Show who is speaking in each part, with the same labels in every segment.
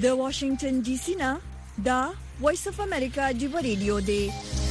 Speaker 1: د واشنگټن ډي سي نه دا وایس اف امریکا دی ریډیو دی.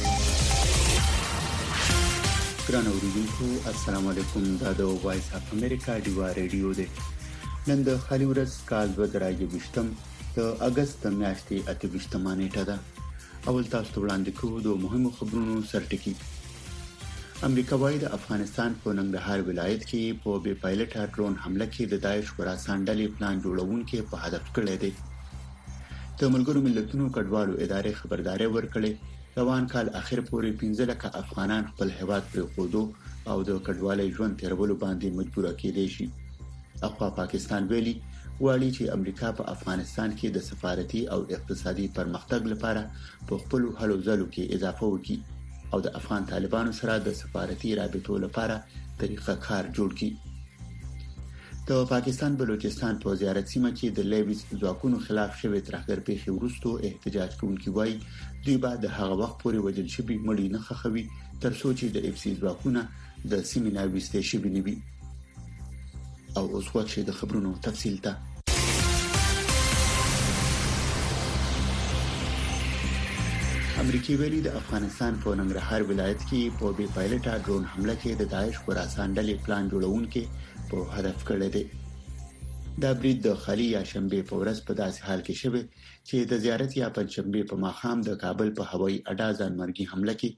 Speaker 2: ګران اوریدونکو السلام علیکم. دا د وایس اف امریکا دی ریډیو دی. نن د خالي ورځ کال 2020 د اگست میاشتې 28 نیټه ده. اول تاسو ته وړاندې کوو د مهمو خبرونو سرټکی. امریکا وايي د افغانستان په ننګرهار ولایت کې په بې پایلټه ډرون حمله کې د داعش خراسان ډلې پلان جوړونکو په هدف کړی دی. د ملګرو ملتونو کډوالو ادارې خبرداري ورکړې روان کال اخر پورې 15 لک افغانان خپل هیواد پرېښودو او د کډوالۍ ژوند تیرولو باندې مجبور کېدي شي. اخوا پاکستان ویلي غواړي چې امریکا په افغانستان کې د سفارتي او اقتصادي پرمختګ لپاره په خپل هلو ځلو کې اضافه وکړي او د افغان طالبانو سره د سفارتي رابطو لپاره طریقه کار جوړ کړي. د پاکستان بلوچستان په زیارت سیمه کې د لیویز ځواکونو خلاف شوی ترهګر پیښې وروسته احتجاج کوونکي وایي دوی به د هغه وخت پورې وژل شوي مړي نه ښخوي تر څو چې د اف سی ځواکونه د سیمې نه ویستې شوي نه وي. او اوس وخت د خبرونو تفصیل ته. امریکای ویلي د افغانستان په ننګرهار ولایت کې په بې پایلټه ډرون حمله کې د داعش خراسان ډلې پلان جوړونکو په هدف کړی دی. دا برید د خالي یا شنبه په ورځ په داسې حال کې شوی چې د زیارت یا پنځشنبه په ماښام د کابل په هوایي اډه ځانمرګي حمله کې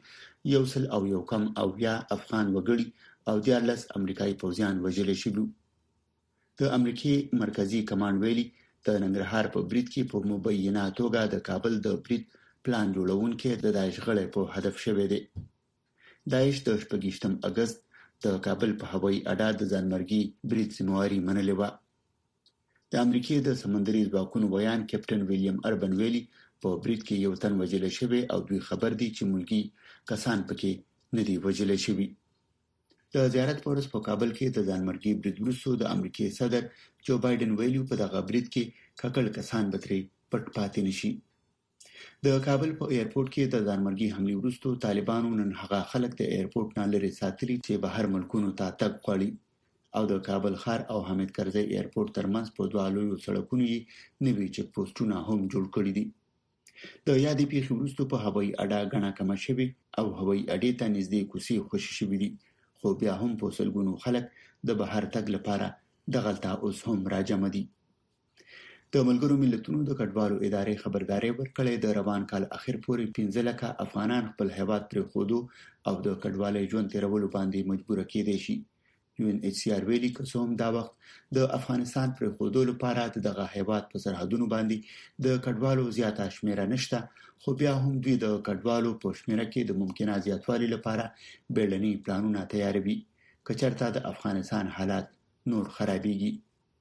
Speaker 2: 101 افغان وګړي او 14 امریکایي پوځیان وژل شوي. د امریکای مرکزی کمانډ ویلي د ننګرهار په برید کې په مبینه توګه د کابل د برید پلان جوړونکو د داعش غړي په هدف شوی دی. داعش د 28 اگست د کابل په هوایي اډه د ځانمرګي برید ذمہواری منلې و. د امریکای د سمندري ځواکونو بیان کیپټن ویلیام اربن ویلي په برید کې یو تن وژل شوی او دوی خبر دي چې ملکی کسان پکې نه دي وژل شوی. د زیارت په ورځ په کابل کې د ځانمرګي برید وروسته د امریکای صدر جو بایدن ویلي په دغه برید کې ککړ کسان بتري پټ پاتې نشي. د کابل په ایرپورټ کې د ځانمرګي حمله وروسته طالبانو نن هغه خلک د ایرپورټ نه لري ساتلي چې بهر ملکونو ته تګ غواړي او د کابل ښار او حامد کرزي ایرپورټ ترمنځ په دوه لویو سړکونو یې نوي چک پوسټونه هم جوړ کړي دي. د یادې پیښې وروسته په هوایي اډه غنا کم شوي او هوایي اډې ته نږدې کوڅې خوشي شوي دي. خو بیا هم په سلګونو خلک د بهر تګ لپاره دغلطه اوس هم راجمع دي. د ملګرو ملتونو د کډوالو ادارې خبرداري ورکړې د روان کال اخر پورې 15 لک افغانان خپل هیواد پرېښودو او د کډوالۍ ژوند تیرولو باندې مجبور کېدي شي. یو ان ایچ سی آر ویلي کوم دا وخت د افغانستان پرېښودو لپاره دغه هیواد په سرحدونو باندې د کډوالو زیاته شمیره نشته، خو بیا هم دوی د کډوالو په شمیره کې د ممکنه زیاتوالي لپاره بیړني پلانونه تیاروي کچرته د افغانستان حالات نور خرابېږي.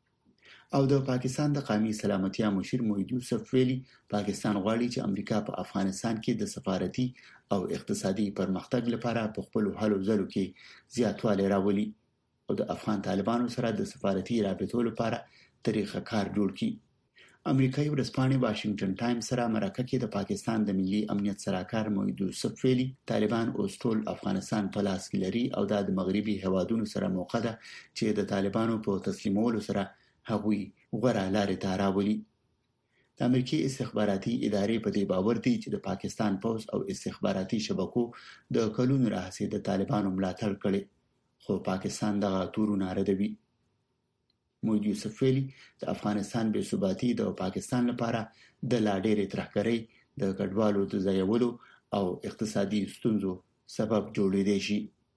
Speaker 2: او د پاکستان د قومي سلامتیا مشیر موحد یوسف ویلي پاکستان غواړي چې امریکا په افغانستان کې د سفارتي او اقتصادي پرمختګ لپاره په خپل هلو ځلو کې زیاتوالی راولي او د افغان طالبانو سره د سفارتي رابطو لپاره طریقه کار جوړ کړي. امریکایي ورځپاڼې واشنگټن ټایمز سره مرکه کې د پاکستان د ملي امنیت سلاکار موحد یوسف ویلي طالبان اوس ټول افغانستان په لاس کې لري او د مغربي هوادونو سره موقع ده چې د طالبانو په تسلیمولو سره هغوی غوړه لارې ته راولي. د امریکای استخباراتي ادارې په دې باور دي چې د پاکستان پوز او استخباراتي شبکو د کلونو راهیسې د طالبانو ملاتړ کړي، خو پاکستان دغه تورونه ردوي. موحد یوسف ویلي د افغانستان بې ثباتي د پاکستان لپاره د لا ډېرې ترهګرۍ د کډوالو د ځایولو او اقتصادي ستونزو سبب جوړېدای شي.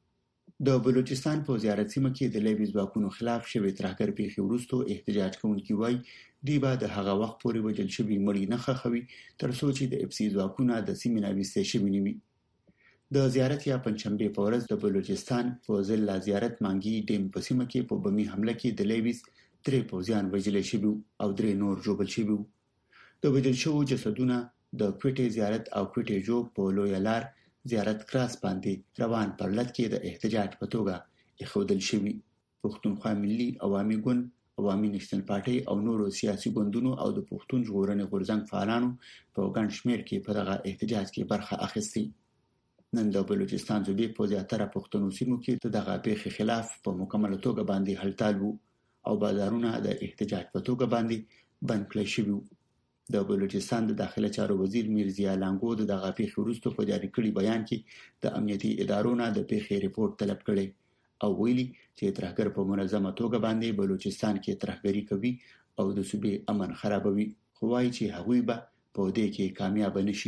Speaker 2: د بلوچستان په زیارت سیمه کې د لیویز ځواکونو خلاف شوی ترهګر پیښې وروسته احتجاج کوونکي وایي دوی به د هغه وخت پورې وژل شوي مړي نه ښخوي تر څو چې د اف سی ځواکونه د سیمې نه ویستې شوي نه وي. د زیارت یا پنځشنبه په ورځ د بلوچستان په ضلع زیارت مانګي ډیم په سیمه کې په بمي حمله کې د لیویز 3 پوځیان وژل شوي او 3 نور ژوبل شوي. د وژل شوو جسدونه د کوټې زیارت او کوټې جو په لوی لار زیارت کراس باندې روان پرلط کې د احتجاج په توګه اخودل شوی. پښتونخوا ملي عوامي ګوند، عوامي نېشنل پارټي او نورو سیاسي ګوندونو او د پښتون ژغورنې غورځنګ فعالانو په ګڼ شمېر کې په دغه احتجاج کې برخه اخیستې. نن د بلوچستان صوبې په زیاتره پښتنو سیمو کې دغه پیښې خلاف په مکمله توګه باندې هلتال وو او بازارونه د احتجاج په توګه باندې بند کړل شوي وو. د بلوچستان د داخله چارو وزیر میرزیا لانګو د دغه پیښې وروسته په جاری کړي بیان کې د امنیتي ادارو نه د پیښې ریپورت طلب کړي او ویلي چې ترهګر په منظمه توګه باندې بلوچستان کې ترهګری کوي او د صوبې امن خرابوي، خو وايي چې هغوی به په دې کې کامیاب نشي.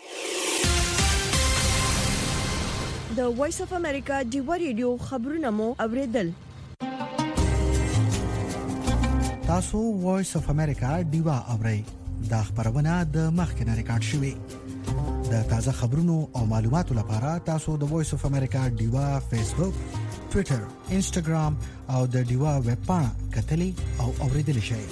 Speaker 1: د وایس اف امریکا ډیوا ریډیو خبرونه مو اوریدل.
Speaker 3: تاسو وایس اف امریکا ډیوا اورئ. دا خبرونه د مخکنه ریکارډ شوې. د تازه خبرونو او معلوماتو لپاره تاسو د وایس اف امریکا ډیوا فیسبوک، ټوئیټر، انسټاګرام او د ډیوا ویب پاڼه کتلي او اوریدل شئ.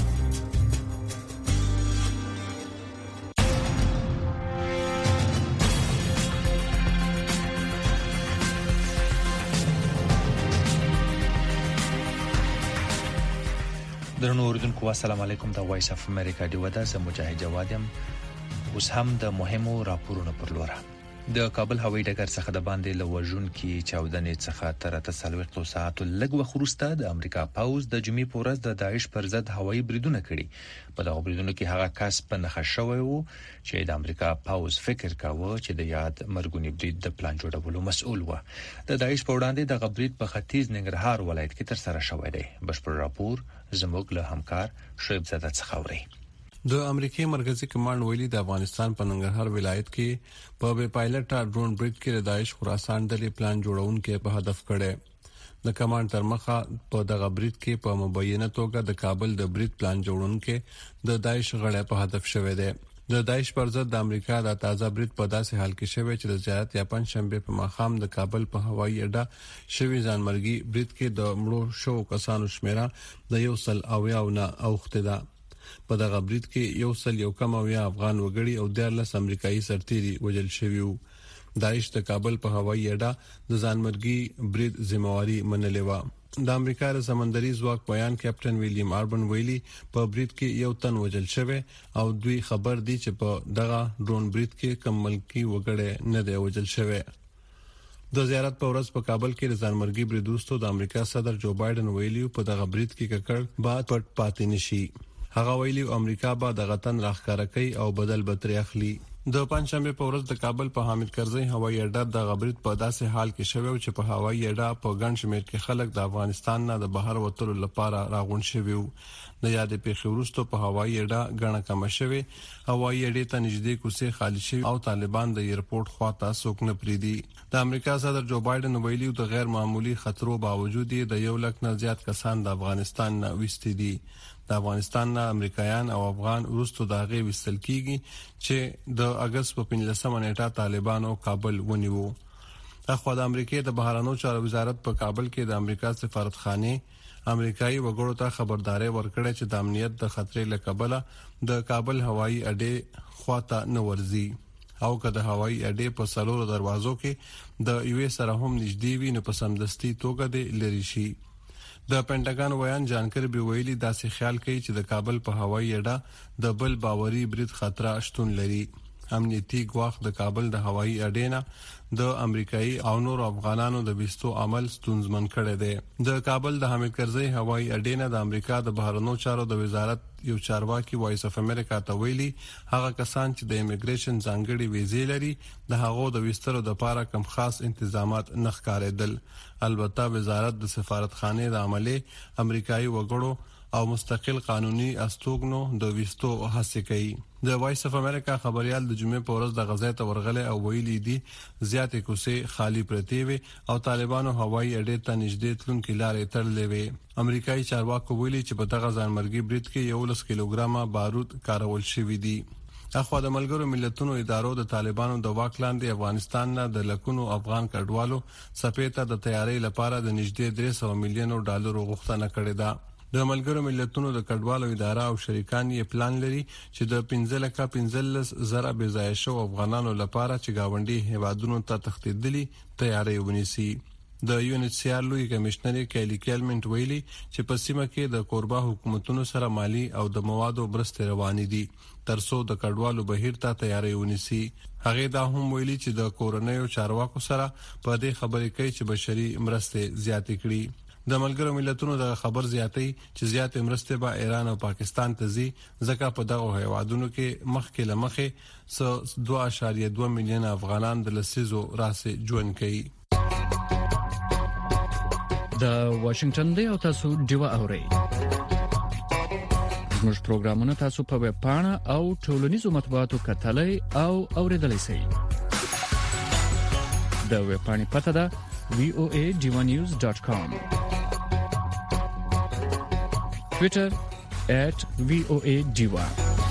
Speaker 4: درنو اوریدونکو السلام علیکم. د وایس اف امریکا ډیوا د مجاهد جواد یم. اوس هم د مهمو راپورونو پر لور. د کابل هوایي ډګر څخه د باندې لوژون کې چاودنې څخه تر 3 ساعتو لږ وخت وروسته د امریکا پاوز د جمعې په ورځ د داعش پر ضد هوایي بریدونه کړي. په دغه بریدونو کې هغه کس په نښه شوی وو چې د امریکا پاوز فکر کاوه چې د یاد مرګونی برید د پلان جوړولو مسؤل و. د داعش په وړاندې د برید په ختیځ ننګرهار ولایت کې تر سره شوی دی. بشپړ راپور زموږ له همکار شعیب زاده څخه اوري.
Speaker 5: د امریکای مرکزی کمانډ ویلي د افغانستان په ننګرهار ولایت کې په بې پایلټه ډرون برید کې د داعش خراسان ډلې پلان جوړونکو په هدف کړي. د کمانډ تر مخه په دغه برید کې په مبینه توګه د کابل د برید پلان جوړونکو د داعش غړي په هدف شوه دي. د داعش پر ضد د امریکا د تازه برید په داسې حال کې شوه چې د زیات یا پنځشنبه په ماښام د کابل په هوایي اډه شوی ځانمرګي برید کې د مړو شو کسانو شمیره د 100 نه اوخته ده. په دغه برید کې 100 کم او یا افغان وګړي او 14 امریکایي سرتیري وژل شوي وو. داعش د کابل په هوایي اډه د ځانمرګي برید ذمہواری منلې و. د امریکا د سمندري ځواک بیان کیپټن ویلیام آربن ویلي په برید کې 1 تن وژل شوی او دوی خبر دي چې په دغه ډرون برید کې کم ملکی وګړي نه دی وژل شوی. د زیارت په ورځ په کابل کې د ځانمرګي بریدوستو د امریکا صدر جو بایدن ویلي په دغه برید کې ککړ بعد پټ پاتې نشي. هغه ویلي امریکا به د غتن راخکاره کوي او بدل به ترې اخلي. د پنځشنبه په ورځ د کابل په حامد کرزي هوایي اډه د غبرید په داسې حال کې شوی چې په هوایي اډه په ګڼ شمېر کې خلک د افغانستان نه د بهر وتلو لپاره راغون شوي وو. د یاد پیښې وروسته په هوایي اډه ګڼه کم شوی، هوایي اډې ته نږدې کوڅې خالی شوي او طالبان د ایرپورټ خواته څوک نه پریدي. د امریکا صدر جو بایدن ویلي د غیر معمولی خطرو باوجود د 1 لک نه زیات کسان د افغانستان نه وستي دي. د افغانستان نه امریکایان او افغان وروسته د هغې وستل کیږي چې د اگست په 15 نیټه طالبانو کابل ونیوه. اخوا د امریکای د بهرانو چارو وزارت په کابل کې د امریکا سفارتخانه امریکایي وګړو ته خبرداري ورکړه چې د امنیت د خطرې له کبله د کابل هوایي اډې خواته نه ورځي او که د هوایي اډې په څلورو دروازو کې د یو سره هم نږدې وي نو په سمدستي توګه د لری شي. د پینټاګان ویان جانکر به ویلي داسې خیال کوي چې د کابل په هوایي اډه د بل باوري برید خطر شتون لري. امنیتي ګواښ د کابل د هوایي اډې نه د امریکایي او نور افغانانو د وستو عمل ستونزمن کړی دی. د کابل د حامد کرزي هوایي اډې نه د امریکا د بهرنیو چارو د وزارت یو چارواکي وایس اف امریکا ته ویلي هغه کسان چې د امیګریشن ځانګړي ویزې لري د هغو د وسترو د لپاره کم خاص انتظامات نه ښکارېدل. البته وزارت د سفارتخانه د عملې امریکایي وګړو او مستقل قانوني استوګنو د وستو هڅه کوي. د وایس اف امریکا خبريال د جمعې په ورځ د غزې ته ورغله او ویلي دي زیاتې کوڅې خالی پرتې وي او طالبانو هوایي اډې ته نږدې تلونکي لارې تړلې وي. امریکایي چارواکو ویلي چې په دغه ځانمرګي برید کې 11 کیلوګرامه بارود کارول شوی دي. اخوا د ملګرو ملتونو ادارو د طالبانو د واک لاندې افغانستان نه د لکونو افغان کډوالو سپېته د تیاری لپاره د نږدې 300 میلیون ډالر غوښتنه کړې ده. د ملګرو ملتونو د کډوالو اداره او شریکان یې پلان لري چې د 15,000 بېځایه شو افغانانو لپاره چې گاونډي هیوادونو ته تښتېدلي تیاری ونیسي. د UNHCR لوی کمشنر کیلی کیلمنټ ویلي چې په سیمه کې د کوربه حکومتونو سره مالی او د موادو مرستې روانې دي ترڅو د کډوالو بهیر ته تیاری ونیسي. هغه دا هم ویلي چې د کورونیو چارواکو سره په دې خبرې کوي چې بشري مرستې زیاتې کړي. د ملګرو ملتونو د خبر زیاتې چې زیات مرسته به ایران او پاکستان ته ځي ځکه په دغه هیوادونو کې مخکې لمخې 2.2 میلیون افغانان د لسیزو راسه ژوند کوي.
Speaker 6: د واشنگټن دی او تاسو ډیوا اورئ. زموږ پروګرامونه تاسو په ویب پاڼه او ټولنیزو مطبوعاتو کتلای او اوریدلای شئ. د ویب پاڼې پته ده voadivanews.com. Twitter @voadiva.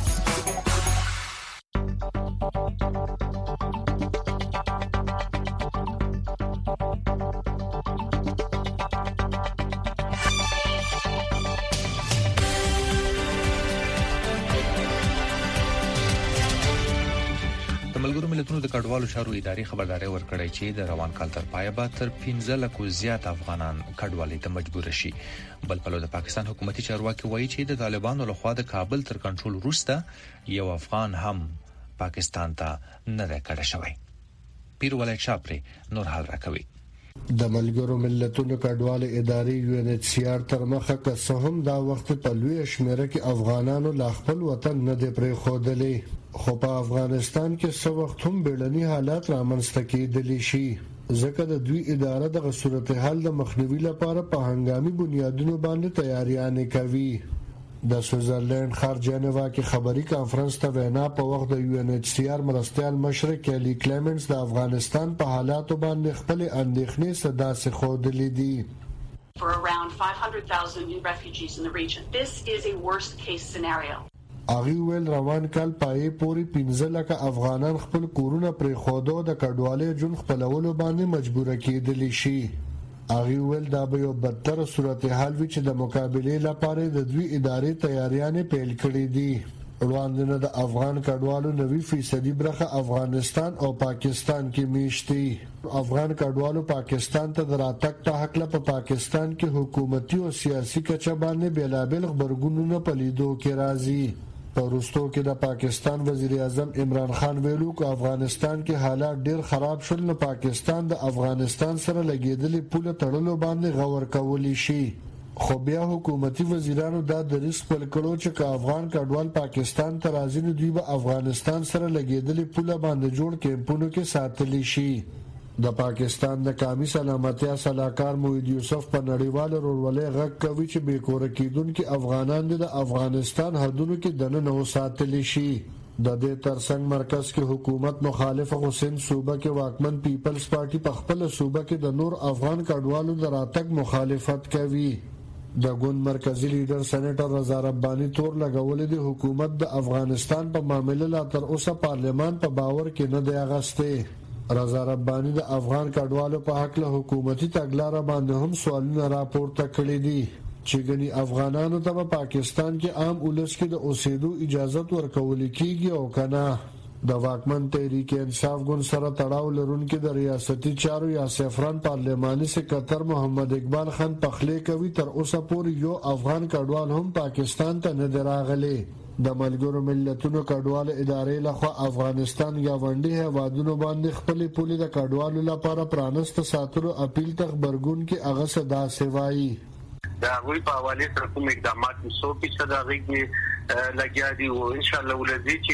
Speaker 4: ملګرو ملتونو د کډوالو چارو ادارې خبرداري ورکړې چې د روان کال تر پایه به تر 15 لک زیات افغانان کډوالۍ ته مجبور شي. بل په لور د پاکستان حکومتي چارواکي وایي چې د طالبانو لخوا د کابل تر کنټرول وروسته یو افغان هم پاکستان ته نه راکړی شوی. پیر ولای شاپري نور حال راکوي.
Speaker 7: د ملګرو ملتونو کډوالو ادارې UNHCR تر مخه که څه هم دا وخت په لوی شمیره کې افغانانو لا خپل وطن نه دی پرې خودلې، خو په افغانستان کې څه وخت هم بیړني حالات رامنځته کېدلی شي ځکه د دوی اداره د صورتحال د مخنیوي لپاره په هنګامي بنیادونو باندې تیاریانې کوي. د سویټزرلند ښار جنیوا کې خبري کانفرنس ته وینا په وخت د UNHCR مرستیال مشر کیلی کلیمنټس د افغانستان په حالاتو باندې خپل اندېښنې صدا سي خودلې دي.
Speaker 8: For around 500,000 new refugees in the region. This is a worst case scenario.
Speaker 7: اغي ویل روان کال پای پوری 15 لک افغانان خپل کورونه پرې خودو د کډوالۍ جون خپلولو باندې مجبور کېدلی شي. اغي ویل دا به یو بدتر صورتحال وي چې د مقابله لپاره د دوی ادارې تیاریانې پیل کړې دي. وړاندې د افغان کډوالو 90% برخه افغانستان او پاکستان کې میشتي. افغان کډوالو پاکستان ته دراتک په حق له پاکستان کې حکومتي او سیاسي کچه باندې بیلابل خبرګونونه پلیدو کې راځي. په وروستو کې د پاکستان وزیر اعظم عمران خان ویلو چې افغانستان کې حالات ډیر خراب شول نو پاکستان د افغانستان سره لګیدلې پوله تړلو باندې غور کولی شي. خو بیا حکومتي وزیرانو دا دریځ خپل کړو چې افغان کډوال پاکستان ته راځي نو دوی به افغانستان سره لګیدلې پوله باندې جوړ کیمپونو کې ساتلی شي. د پاکستان د قومي سلامتیا صلاحکار موحد یوسف په نړیوال رولولې غږ کوي چې بې کور کېدونکو افغانان د افغانستان حدودو کې دننه وساتلی شي. د دې ترڅنګ مرکز کې حکومت مخالف حسین صوبه کې واکمن پیپلز پارټي په خپل صوبه کې د نور افغان کډوالو د راتګ مخالفت کوي. د ګوند مرکزی لیډر سېنیټر رضا ربانی تور لګولې د حکومت د افغانستان په معاملې لا تر اوسه پارلمان په باور کې نه دی اغسته. رضا ربانی د افغان کډوالو په حق له حکومتي تګلارې باندې هم سوالونه راپورته کړي دي چې ګني افغانانو ته په پاکستان کې عام ولس کې د اوسېدو اجازه ورکول کیږي او کنه. د واکمن تحریک انصاف ګوند سره تړاو لرونکي د ریاستي چارو یا سفران پارلماني سکرټر محمد اقبال خان پخلی کوي تر اوسه پورې یو افغان کډوال هم پاکستان ته نه راغلی. د ملګرو ملتونو کډوال ادارې لخوا افغانستان یا ونډي هوادونو باندې خپل پولي د کډوالو لپاره پرانست ساتلو اپیل ته خبرګون کې هغه صدا سوای.
Speaker 9: دا غوي په حواله سره کوم اقدامات 100% غږی لګیا دي او ان شاء الله ولدي چې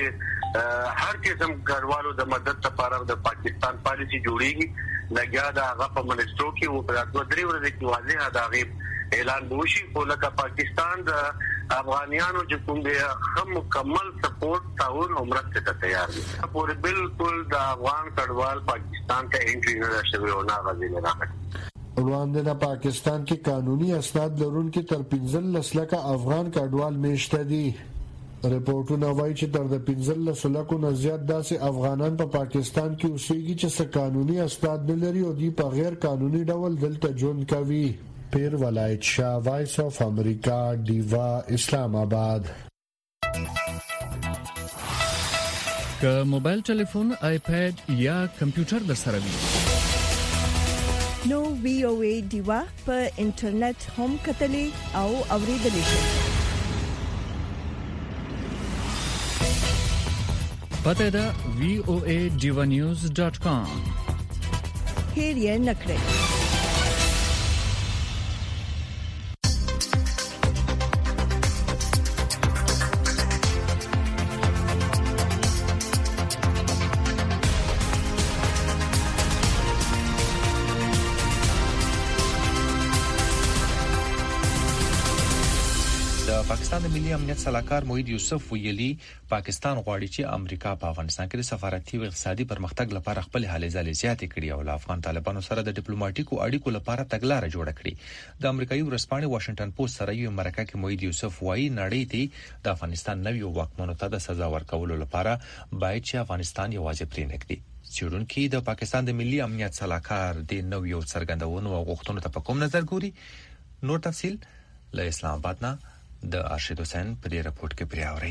Speaker 9: هر قسم کډوالو د مدد لپاره د پاکستان پالیسي جوړیږي. لګیا دا هغه په منسټرو کې او په 2 ورځې کې واضح دا غیب اعلان وشي خو لکه پاکستان د افغانانو چې کوم دی هم مکمل سپورټ تعاون او مرسته ته تیار دي. پورې بالکل د افغان کډوال پاکستان ته انټری نه راځي او نه غوښتل راغلي.
Speaker 7: وړاندې د پاکستان کې قانوني اسناد لرونکي تر 15 لک افغان کډوال میشته دي. رپورټونه وایي چې تر 15 لکو نه زیات داسې افغانان په پاکستان کې اوسېږي چې څه قانوني اسناد نه لري او دوی په غیر قانوني ډول دلته ژوند کوي. پیر ولایت شاه وایس اف امریکا دیوا اسلام آباد.
Speaker 6: که موبایل ټلیفون آیپاد یا کمپیوټر در سره وي
Speaker 1: نو VOA دیوا په انټرنیټ هم کتلې او اوریدلې شئ.
Speaker 6: پته ده voadivanews.com.
Speaker 1: هیر یې نکړئ.
Speaker 4: پاکستان د ملي امنیت صلاحکار موحد یوسف ویلي پاکستان غواړي چې امریکا په افغانستان کې د سفارتي او اقتصادي پرمختګ لپاره خپل هلې ځلې زیاتې کړي او افغان طالبانو سره د ډیپلوماټیکو اړیکو لپاره تګلارې جوړه کړي. د امریکایي ورځپاڼې واشنگټن پوسټ سره یو مرکه کې موحد یوسف وایي نړۍ ته د افغانستان نویو واکمنو ته د سزا ورکولو لپاره باید چې افغانستان یوازې پرې نږدي. څېړونکي د پاکستان د ملي امنیت صلاحکار د نویو څرګندونو او غوښتنو ته په کوم نظر ګوري. نور تفصيل له اسلام آباد نه د ارشد حسین په دې رپورت کې پریاوري.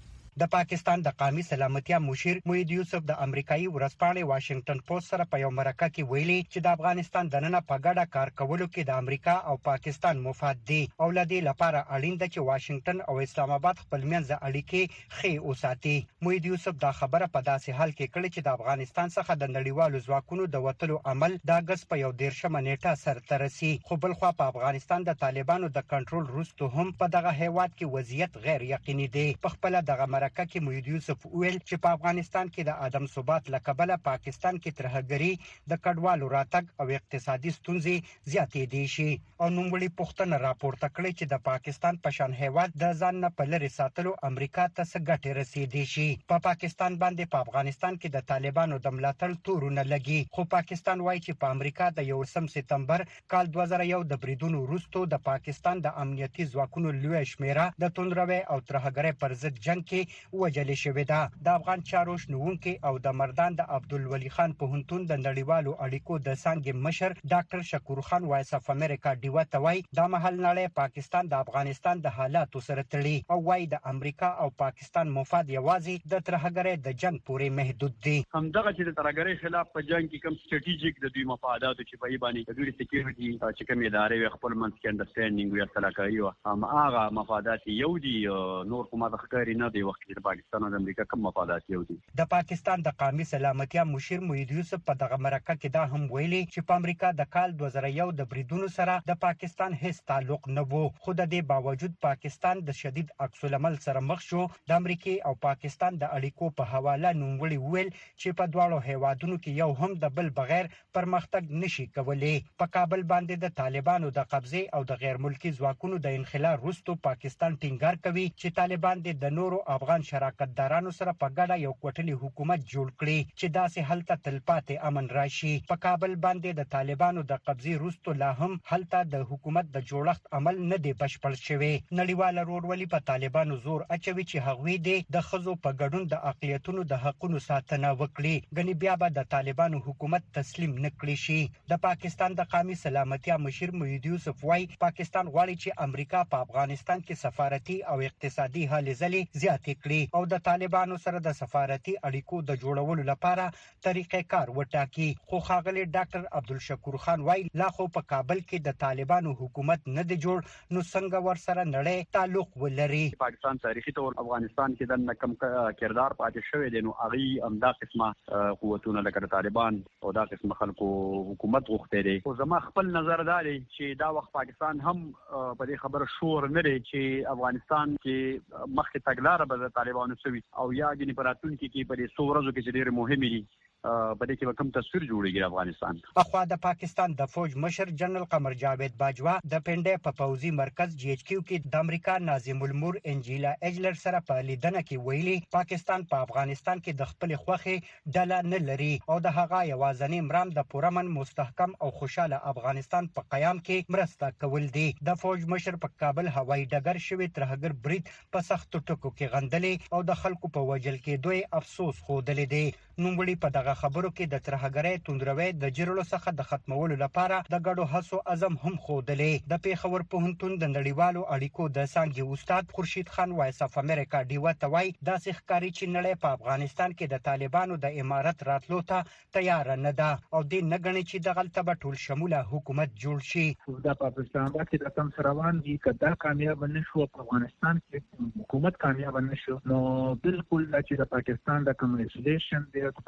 Speaker 10: د پاکستان د قومي سلامتیا مشیر موحد یوسف د امریکایي ورځپاڼې واشنگټن پوسټ سره په یو مرکه کې ویلي چې د افغانستان دننه په ګډه کار کولو کې د امریکا او پاکستان مفاد دي او لدې لپاره اړین ده چې واشنگټن او اسلام آباد خپل منځ اړیکې ښې وساتي. موحد یوسف دا خبره په داسې حال کې کړې چې د افغانستان څخه د نړیوالو ځواکونو د وټلو عمل د اگست په 11 نیټه سرته رسي. خو بل خو په افغانستان د طالبانو د کنټرول وروسته هم په دغه هیواد کې وضعیت غیر یقیني دی. په خپل دغه مرکه کې موحد یوسف ویل چې په افغانستان کې د عدم ثبات لکبله پاکستان کې ترهګری د کډوالو راتګ او اقتصادي ستونزې زیاتې دي شي او نوموړي پوښتنه راپورته کړې چې د پاکستان په شان هیواد د ځان نه په لرې ساتلو امریکا ته څه ګټې رسیدي شي. په پاکستان باندې په افغانستان کې د طالبانو د ملاتړ تورونه لګي. خو پاکستان وایي چې په امریکا د 11 سپتمبر کال 2001 د بریدونو وروسته د پاکستان د امنیتي ځواکونو لوی شمیره د توندروي او ترهګرۍ پر ضد جنگ کې وجلې شوې ده. د افغان چارو شنونکي او د مردان د عبدالولي خان پوهنتون د نړیوالو اړیکو د څانګې مشر ډاکټر شکور خان وایس اف امریکا ډیوا ته وایي د محل نړۍ پاکستان د افغانستان د حالاتو سره تړي او وایي د امریکا او پاکستان مفاد یوازې د ترهګرۍ د جنگ پورې محدود دي.
Speaker 11: همدغه چې د ترهګرۍ خلاف په جنگ کې کوم سټریټیجیک د دوی مفادات چې په باندې د دوی سکیورټي چې کوم ادارې خپل منځ کې انډرستانډینګ وي تلاقي او هم هغه مفادات یو دي نور کومه ښکاری نه دی وخت کې پاکستان او امریکا کوم مفادات یو دي.
Speaker 10: د پاکستان د قومي سلامتیا مشیر موحد یوسف په دغه مرکه کې دا هم ویلي چې په امریکا د کال 2001 د بریدونو سره د پاکستان هیڅ تعلق نه وو. خو د دې باوجود پاکستان د شدید عکس العمل سره مخ شو. د امریکا او پاکستان د اړیکو په حواله نوموړي ویل چې په دواړو هیوادونو کې یو هم د بل بغیر پرمختګ نشي کولای. په کابل باندې د طالبانو د قبضه او د غیر ملکی ځواکونو د انخلا وروسته پاکستان ټینګار کوي چې طالبان د نورو افغان شراکتدارانو سره په ګډه یو کوټلي حکومت جوړ کړي چې داسې حالت تلپاتې امن راشي. په کابل باندې د طالبانو د قبضه وروسته لا هم حالت د حکومت د جوړښت عمل نه دی بشپړ شوی. نړیوال ورورولي په طالبانو زور اچوي چې هغوی د خزو په ګډون د اقلیتونو د حقوقو ساتنه وکړي. غني بیا به د طالبانو حکومت تسلیم نکړي شي. د پاکستان د قومي سلامتیا مشیر موحد یوسف وايي پاکستان غواړي چې امریکا په افغانستان کې سفارتي او اقتصادي هلې ځلې زیاتې کړي او د طالبانو سره د سفارتي اړیکو د جوړولو لپاره طریقې کار وټاکي. خو ښاغلي ډاکټر عبدالشکور خان وايي لا خو په کابل کې د طالبانو حکومت نه دی جوړ نو څنګه ور سره نړۍ تعلق ولري.
Speaker 11: پاکستان تاریخي تور افغانستان کې د کم کردار پاتې شوی دی نو هغه امدا قسمه قوتونه لکه طالبان او دا قسمه خلکو حکومت غوښتي دي. خو زما خپل نظر دا دی چې دا وخت پاکستان هم په دې خبره شور نه لري چې افغانستان کې مخکې تګلارې به د طالبانو سوي او یا د پراتون کې په دې څو ورځو کې چې ډېر مهمه دي په دې کې کوم تصویر جوړیږي افغانستان.
Speaker 10: اخوا د پاکستان د فوج مشر جنرال قمر جاوید باجوا د پنډه په پوزي مرکز جی ایچ کیو کې د امریکا ناظم المور انجیلا اجلر سره په لیدنه کې ویلي پاکستان په افغانستان کې د خپل خوخه ډله نه لري او د هغه یوازنی مرام د پورمن مستحکم او خوشاله افغانستان په قیام کې مرسته کول دي. د فوج مشر په کابل هوایي ډګر شوی ترهګر برید په سخت ټکو کې غندلې او د خلکو په وجل کې دوی افسوس خوده دي. نوموړي په دغه خبرو کې د ترهګرۍ توندروي د جرړو څخه د ختمولو لپاره د ګډو هڅو عزم هم خوده. د پیښور پوهنتون د نړیوالو اړیکو د څانګې استاد خورشید خان وایس اف امریکا ډیوا ته وایي داسې ښکاري چې نړۍ په افغانستان کې د طالبانو د امارت راتلو ته تیار نه ده او دې نه غني چې دغلته به ټول شموله حکومت جوړ شي.
Speaker 12: د پاکستان باندې د تم روان دي کدا کامیاب نشو په افغانستان کې حکومت کامیاب نشو نو بالکل چې د پاکستان د کمیونیزیشن د پاکستان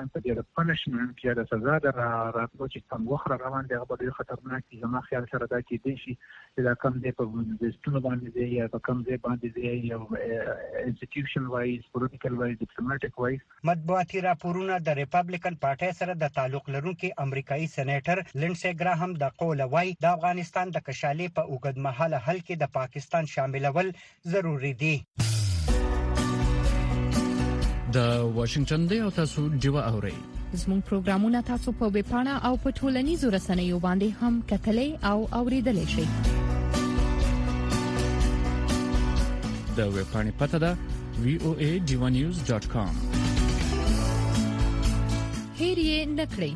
Speaker 12: په دې د پنشمنت کې د سزا د راتلو چې کم وخت روان دی هغه ډېر خطرناک دي. زما خیال سره دا کې دي چې دا کم دی په دستونو باندې دی یا په کم دی باندې دی یو انسټیټیوشن وایز پولیټیکل وایز ډیپلوماټیک وایز.
Speaker 10: مطبوعاتي راپورونه د ریپبلیکن پارټي سره د تعلق لرونکي امریکایي سېنیټر لینډسي ګراهام د قول وای د افغانستان د کشالې په اوږدمهاله حل کې د پاکستان شاملول ضروری دي.
Speaker 6: د واشنگټن دی او تاسو جوا اورئ.
Speaker 13: زموږ پروګرامونه تاسو په ویب پاڼه او په ټولنیزو رسنیو باندې هم کتلای او اوریدلای شئ.
Speaker 6: د ویب پاڼې پته ده voa.divanews.com.
Speaker 13: هیر یې نکړئ.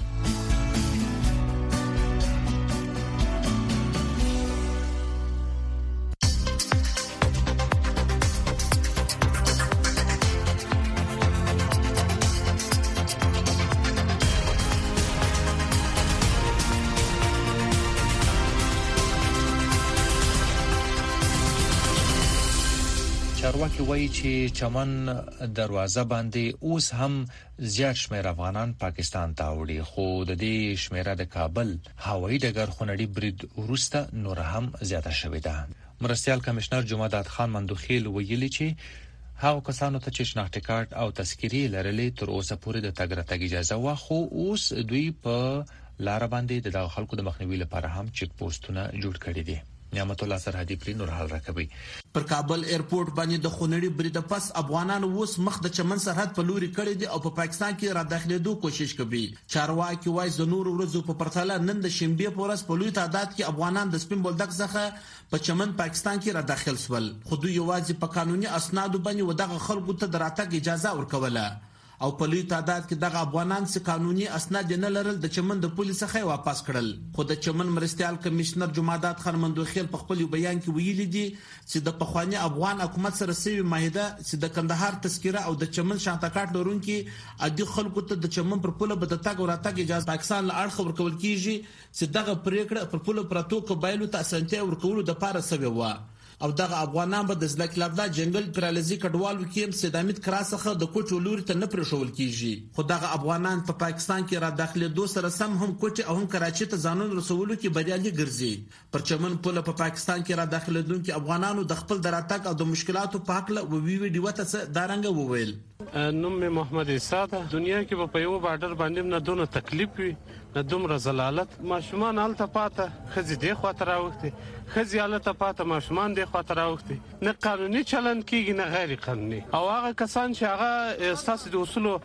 Speaker 4: چارواکي وایي چې چمن دروازه باندې اوس هم زیات شمېر افغانان پاکستان ته وړي، خو د دې شمېره د کابل هوایي ډګر خونړي برید وروسته نور هم زیاته شوې ده. مرستيال کمشنر جمعداد خان مندوخیل ویلي چې هغه کسانو ته چې شناخت کارت او تذکيري لرلې تر اوسه پورې د تګ راتګ اجازه وا، خو اوس دوی په لار باندې د خلکو د مخنیوي لپاره هم چیک پوسټونه جوړ کړي دي. نعمت الله سرحدي پرې نور حال راکوي.
Speaker 14: پر کابل ایرپورټ باندې د خونړي برید پس افغانان اوس مخ د چمن سرحد په لوري کړي دي او په پاکستان کې را داخليدو کوشش کوي. چارواکي وایي د نور ورځو په پرتله نن د شنبه په ورځ په لوی تعداد کې افغانان د سپین بولدک څخه په چمن پاکستان کې را داخل شول، خو دوی یوازې په قانوني اسنادو باندې ودغه خلکو ته د راتګ اجازه ورکوله او په لوی تعداد کې دغه افغانان چې قانوني اسناد نه لرل د چمن د پولیس څخه واپس کړل. خو د چمن مرستيال کمشنر جمعداد خان مندوخیل په خپل بیان کې ویلي دي چې د پخوانی افغان حکومت سره سوي معاهده چې د کندهار تذکره او د چمن شانته کارت لرونکي عادي خلکو ته د چمن پر پوله به د تګ او راتګ اجازه پاکستان له اړخ ورکول کیږي چې دغه پریکړه پر پوله پراتو قبایلو ته اسانتیا ورکول د پاره سوي و او دغه افغانان به د زلکلابدا جنگل پرالزي کډوالو کې سیدامید کراسخه د کوټو لوري ته نه پرشول کیږي، خو دغه افغانان په پاکستان کې را داخليدو سره سم هم کوټي او هم کراچي ته ځانون رسولو کې بریالي ګرځي. پر چمن پوله په پاکستان کې را داخليدونکو افغانانو د خپل دراتک او د مشکلاتو په حق له ویډیو ته دارنګ وویل.
Speaker 15: نوم محمد عیسی ده. دنیا کې په یو بارډر باندې نه دونه تکلیف وي نه دومره زلالت. ماشومان الته پاته خزي دی خاطر راوختي، خزي الته پاته ماشومان دی خاطر راوختي، نه قانوني چلن کیږي نه غیر قانوني. او هغه کسان چې هغه اساس د اصولو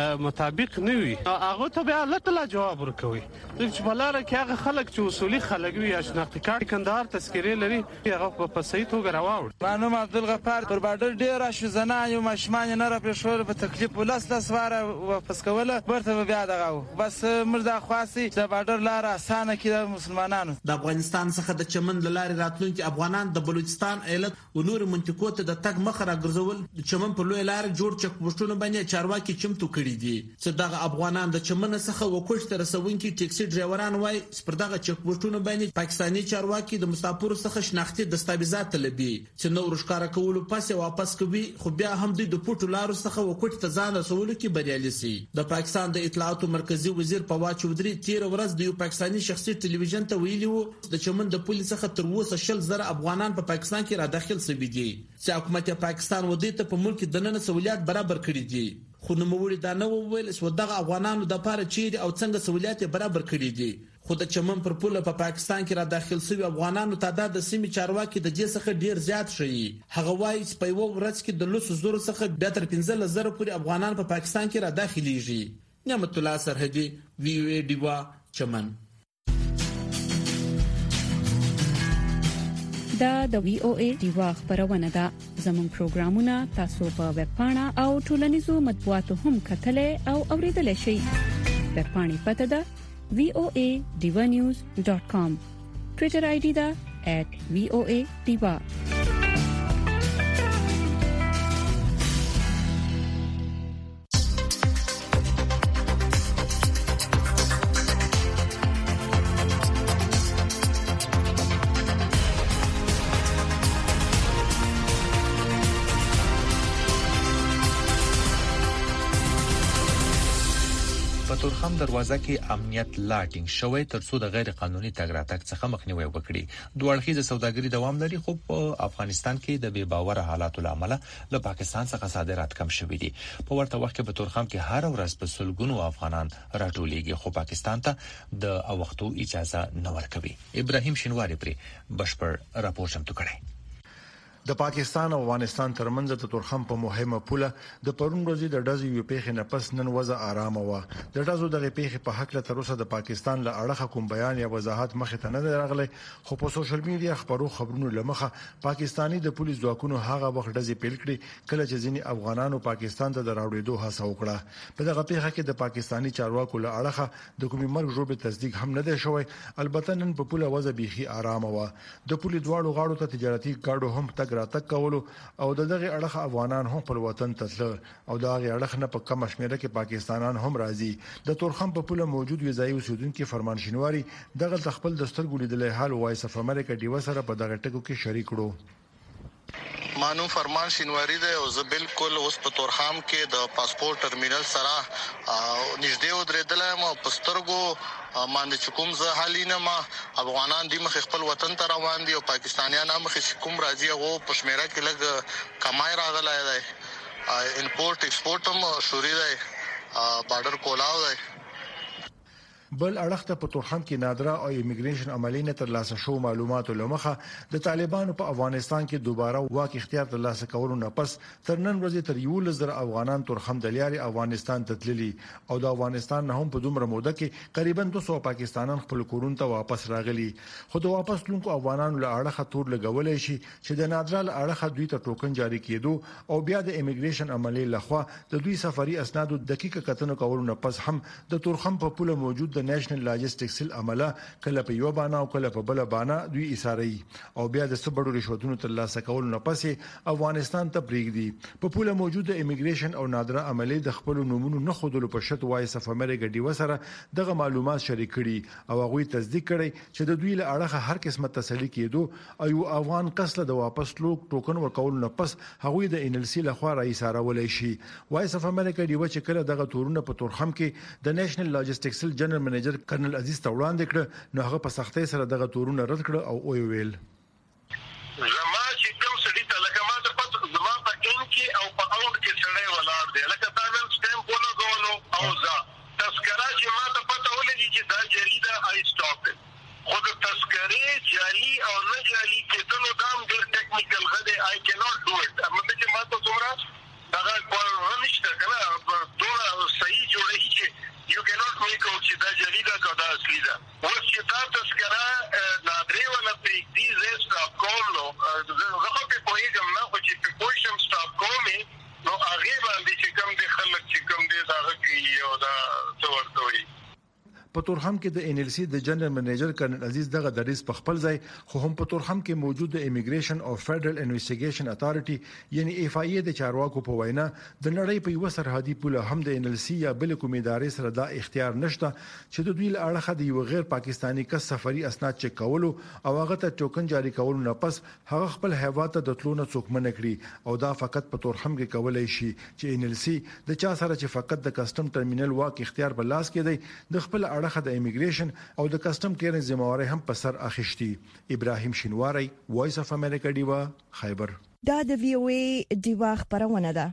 Speaker 15: مطابق نه وي هغه ته به الله تعالی جواب ورکوي. چې بلاره کې هغه خلک چې اصولي خلک وي یا شناخت کارت کندهار تذکره لري هغه په صحیح توګه راوړ.
Speaker 16: مانو عبدالغفار پر بارډر ډیر شوزنه یو ماشومان نه را پښور په تکلیف ولس واره واپس کوله ورته بیا دغه بس مرزا خاصي د بارډر لار اسانه کړه مسلمانانو.
Speaker 14: د افغانستان څخه د چمن لارې راتلونکي افغانان د بلوچستان ایالت او نور منطقو ته د تګ مخ را ګرځول د چمن په لوی لار جوړ چک پوسټونه باندې چارواکي چمتو کړي دي چې دغه افغانان د چمن څخه وکوټ تر رسونکي ټیکسي ډرایوران وای پر دغه چک پوسټونه باندې پاکستاني چارواکي د مسافرو څخه شناختی دستاویزات طلبي چې نو ورشکاره کول پس واپس کوي، خو بیا هم د پټو لارو څخه وکوټ ته ځان رسولو کې بریالي سي. د پاکستان د اطلاعاتو مرکزی وزیر فواد چودري تیر ورځ د یو پاکستاني شخصي ټلویزیون ته ویلي وو د چمن د پولیس څخه تر اوسه 100,000 افغانان په پاکستان کې را داخل شوي دي چې حکومت پاکستان ودی ته په ملک د نن سہولیات برابر کړي دي. خو نو موږ دا نه وویل چې دغه افغانانو د لپاره چیرې او څنګه سہولیات برابر کړي دي. خو د چمن پر پوله په پاکستان کې را داخل شوي افغانانو تعداد د سیمې چارواکي د دې څخه ډیر زیات شي. هغه وایي چې په یو ورځ کې د 100,000 څخه بیا تر 15,000 پورې افغانان په پاکستان کې را داخليږي. نعمت الله سرحدي VOA دیوا چمن.
Speaker 13: دا د VOA دیوا خبرونه ده. زموږ پروګرامونه تاسو په ویب پاڼه او ټولنیزو مطبوعاتو هم کتلای او اوریدلای شئ. ویب پاڼې پته ده voa.divanews.com. ټوئیټر آی ډي ده @voa_diva.
Speaker 4: تورخم دروازه کې امنیت لا ټینګ شوی ترڅو د غیر قانوني تګ راتګ څخه مخنیوي وکړي. دوه اړخیزه سوداګري دوام لري، خو په افغانستان کې د بې باور حالاتو لامل له پاکستان څخه صادرات کم شوي دي. په ورته وخت کې په تورخم کې هر ورځ په سلګونو افغانان راټولېږي، خو پاکستان ته د اوختو اجازه نه ورکوي. ابراهیم شینواری پرې بشپړ راپور چمتو کړی.
Speaker 17: د پاکستان او افغانستان ترمنځ د تورخم په مهمه پوله د پرون ورځې د ډزو یو پیښه نه پس نن وضع آرامه و. د ډزو د پیښې په حق له تر اوسه د پاکستان له اړخه کوم بیان یا وضاحت مخې ته نه راغلی، خو په سوشل میډیا خبرونو لمخه پاکستانی د پولیس ځواکونو هغه وخت ډزې پیل کړې کله چې ځینې افغانانو پاکستان ته د راوړېدو هڅه وکړه. په دغه پیښه کې د پاکستانی چارواکو له اړخه د کومې مرګ ژوبې تصدیق هم نه دی شوی. البته نن په پوله وضع بيخي آرامه و. د پولیس دواړو غاړو ته تجارتي ګاډو هم تک راتک کولو او دغه اړخ افغانان هم په وطن تسل او دغه اړخ نه په کم شمیره کې پاکستانان هم راځي. د تورخم په پوله موجود وزایي اوسیدونکو فرمان شینواری دغه تخپل دستور ګولیدل حال وایس اف امریکا ډیو سره په دغه ټکو کې شریک کړو.
Speaker 18: مانو فرمان شینواری دی او زه بالکل اوس په تورخم کې د پاسپورت ټرمینل سره نږدې ودرېدلم او پسترګو باندې چکم زه حالینه ما افغانان د مخ خپل وطن ته روان دي او پاکستانیان هم کوم راځي او په شمیره کې لګ کمای راغلی دی. امپورټ ایکسپورټ هم شوري دی، بارډر کولاو دی.
Speaker 17: بل اړخ ته په تورخم کې نادره او ایمیګریشن عملیه تر لاسه شو معلوماتو لمخه د طالبانو په افغانستان کې دوباره واک اختیار تر لاسه کولو نه پس تر نن ورځې تر 11,000 افغانان تورخم د لارې افغانستان ته تللي او د افغانستان نه هم په دومره موده کې تقریبا 200 پاکستانیان خپل کورونو ته واپس راغلي. خو د واپس لونکو افغانانو له اړخه تور لګولای شي چې د نادره له اړخه دوی ته ټوکن جاری کېدو او بیا د ایمیګریشن عملیه لخوا د دوی سفري اسنادو دقیقه کتنه کولو نه پس هم د تورخم په پوله موجود د نېشنل لاجستیک سیل عمله کله په یو باندې او کله په بل باندې دوی اساري او بیا د سبړو رشوتونو تر لاسه کول نه پسې افغانستان ته پریږدي. په پوله موجوده ایمیګریشن او نادره عملیه د خپل نمونه نه خودلو په شت وایس اف امریکا ډیو سره دغه معلومات شریک کړي او هغه تصدیق کړي چې د دوی له اړخه هر قسمه تسلی کېدو او افغان قصله د واپس لوک ټوکن ورکول نه پس هغه د ان ال سی لخوا رايسارولای شي. وایس اف امریکا ډیو چې کله دغه تورونه په تورخم کې د نېشنل لاجستیک سیل جنرال منیجر کرنل عزیز ته وړاندې کړ نو هغه په سختۍ سره دغه تورونه رد کړ او ویل
Speaker 9: زما چې کوم سړي ته لکه ما د پټ زما په ان کې او په اوټ کې سړی ولاړ دی لکه تاسو سټمپ ولګولو او ځا تذکرہ چې ما ته پته ولګي چې دا جریده آی سټاپ خو د تذکرې جعلي او نه جعلي کېدلو دام ډېر ټیکنیکل غده آی کینوټ ډو اټ مطلب چې ما ته څومره دا کول نشته کنه ټول صحیح جوړی چې you cannot make out چې دا جریده کا دا اصلي ده. اوس چې دا تذکرہ نادرې ولا په دې زې سټاپ کولو زه په پوهیږم نه خو چې په پوښتم سټاپ کومې نو هغه باندې چې کوم دي خلک چې کوم دي دا کوي او دا څه ورته وي.
Speaker 17: په تورخم کې د ان ال سی د جنرال منیجر کرنل عزیز دغه دریس په خپل ځای خو هم په تورخم کې موجود د ایمیګریشن او فدرل انویسټیګیشن اتارټي یعنی اف ای ای د چارواکو په وینا د نړۍ په یو سرحدي پوله هم د ان ال سی یا بل کومې ادارې سره دا اختیار نشته چې د دوی له اړخه د یو غیر پاکستانی کس سفري اسناد چک کولو او هغه ته ټوکن جاری کولو نه پس هغه خپل هیواد ته د تلونو څوک منع کړي او دا فقط په تورخم کې کولای شي چې ان ال سی د چا سره چې فقط د کسٹم ټرمینل واک اختیار په لاس کې دی د خپل اړخه د ایمیګریشن او د کسٹم کلیرنس ذمہواری هم په سر اخیشتي. ابراهیم شینواری وایس اف امریکا ډیوا خیبر.
Speaker 1: دا د وی او ای ډیوا خبرونه ده.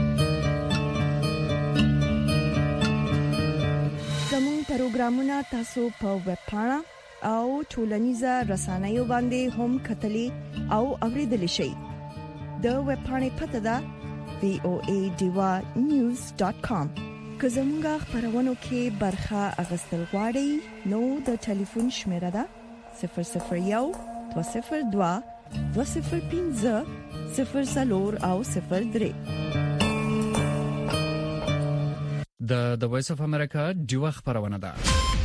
Speaker 1: زموږ پروګرامونه تاسو په ویب پاڼه او ټولنیزه رسنیو باندې هم کتلی او اوریدلی شئ. د ویب پاڼې پته ده voadiwanews.com. که زموږه خبرونو کې برخه اغستل غواړئ نو د ټلیفون شمیره ده 001 202 205 00 او 03.
Speaker 6: د وایس اف امریکا ډیوا خبرونه ده.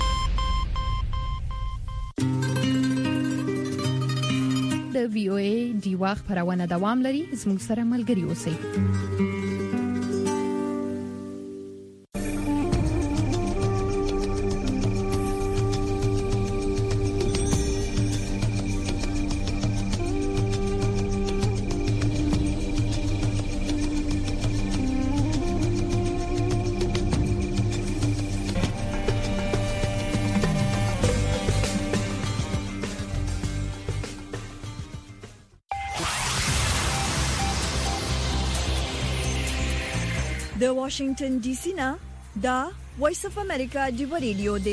Speaker 13: د وی او ای ډیوا خبرونه دوام لري. زموږ سره ملګري اوسئ.
Speaker 1: د واشنگټن ډي سي نه دا وایس اف امریکا دی ریډیو دی.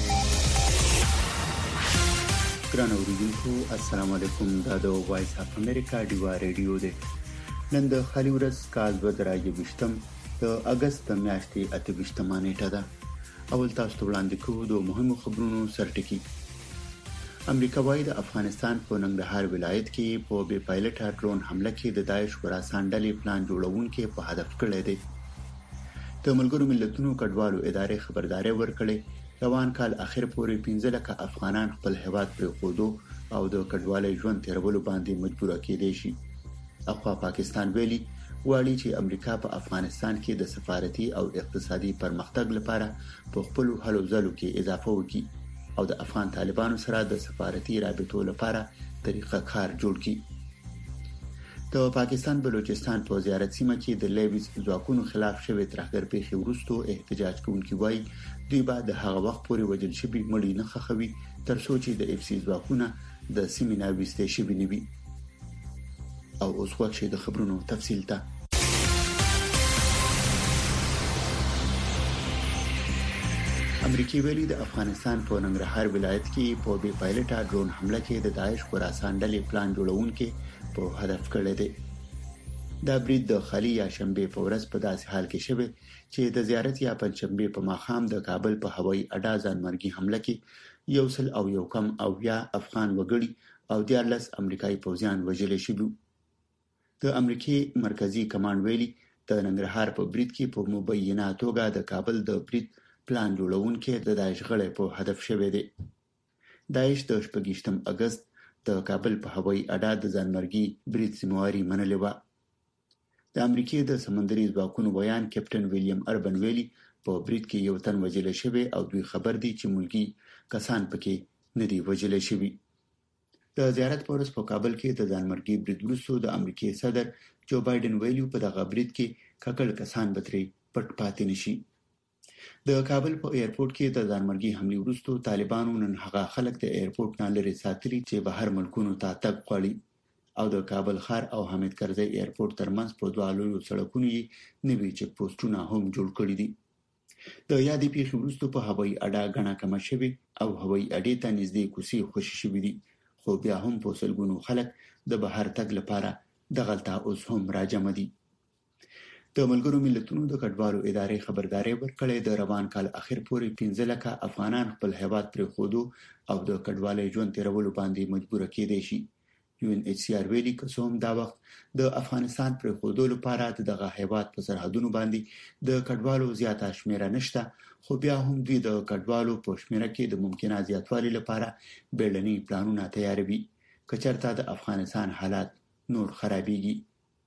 Speaker 2: ګران اوریدونکو السلام علیکم. دا د وایس اف امریکا دی ریډیو دی. نن د خالي ورځ کال 2020 د اگست په میاشتې 28 نیټه ده. اول تاسو ته وړاندې کوو د مهمو خبرونو سرټکی. امریکا وايي د افغانستان په ننګرهار ولایت کې په بې پایلټه ډرون حمله کې د داعش خراسان ډلې پلان جوړونکو په هدف کړی دی. د ملګرو ملتونو کډوالو ادارې خبرداري ورکړې روان کال اخر پورې 15 لک افغانان خپل هیواد پرې خودو او د کډوالۍ ژوند تیرولو باندې مجبور کېدي شي. اخوا پاکستان ویلي واړي چې امریکا په افغانستان کې د سفارتي او اقتصادي پرمختګ لپاره په خپل هلو ځلو کې اضافه وکړي او د افغان طالبانو سره د سفارتي رابطو لپاره طریقه کار جوړ کړي. د پاکستان بلوچستان په زیارت سیمه کې د لیویز ځواکونو خلاف شوی ترهګر پیښې وروسته احتجاج کوونکي وایي دوی بعد هغه وخت پورې وجل شوی مړی نه خخوي تر څو چې د اف سی ځواکونه د سیمې نه وستې شوی نه وي. او اوس وخت د خبرونو تفصیل ته. امریکای ویلي د افغانستان په ننګرهار ولایت کې په بې پایلټه ډرون حمله کې د داعش خراسان ډلې پلان جوړونکو په هدف کړی دی. دا برید د خالي یا شنبه په ورځ په داسې حال کې شوی چې د زیارت یا پنځشنبه په ماښام د کابل په هوایي اډه ځانمرګي حمله کې 101 افغان وګړي او 14 امریکایي پوځیان وژل شوي. د امریکای مرکزی کمانډ ویلي د ننګرهار په برید کې په مبینه توګه د کابل د برید پلان جوړونکو د داعش غړي په هدف شوی دی. داعش د 28 اگست د کابل په هوایي اډه د ځانمرګي برید ذمہواری منلې و. د امریکای د سمندري ځواکونو بیان کیپټن ویلیام اربن ویلي په برید کې یو تن وژل شوی او دوی خبر دي چې ملکی کسان پکې نه دي وژل شوی. د زیارت پورس په کابل کې د ځانمرګي برید وروسته د امریکای صدر جو بایدن ویلي په دغه برید کې ککړ کسان بتري پټ پاتې نشي. د کابل په ایرپورټ کې د ځانمرګي حمله وروسته طالبانو نن هغه خلک د ایرپورټ نه لري ساتلي چې بهر ملکونو ته تګ غواړي او د کابل ښار او حامد کرزي ایرپورټ ترمنځ په دوه لویو سړکونو یې نوي چک پوسټونه هم جوړ کړي دي. د یادې پیښې وروسته په هوایي اډه غنا کم شوی او هوایي اډې ته نږدې کوسي خوشي شوی دي خو بیا هم په سلګونو خلک د بهر تګ لپاره دغلطه اوس هم راجم دي. د ملګرو ملتونو د کډوالو ادارې خبرداري ورکړې د روان کال اخر پورې 15 لک افغانان خپل هیواد پرې خودو او د کډوالۍ ژوند تیرولو باندې مجبور کېدي شي. یو ان ایچ سی آر ویلي کوم دا وخت د افغانستان پرې خودو لپاره دغه هیواد په سرحدونو باندې د کډوالو زیاته شمیره نشته خو بیا هم دوی د کډوالو په شمیره کې د ممکنه زیاتوالي لپاره بیړني پلانونه تیاروي کچرته د افغانستان حالات نور خرابېږي.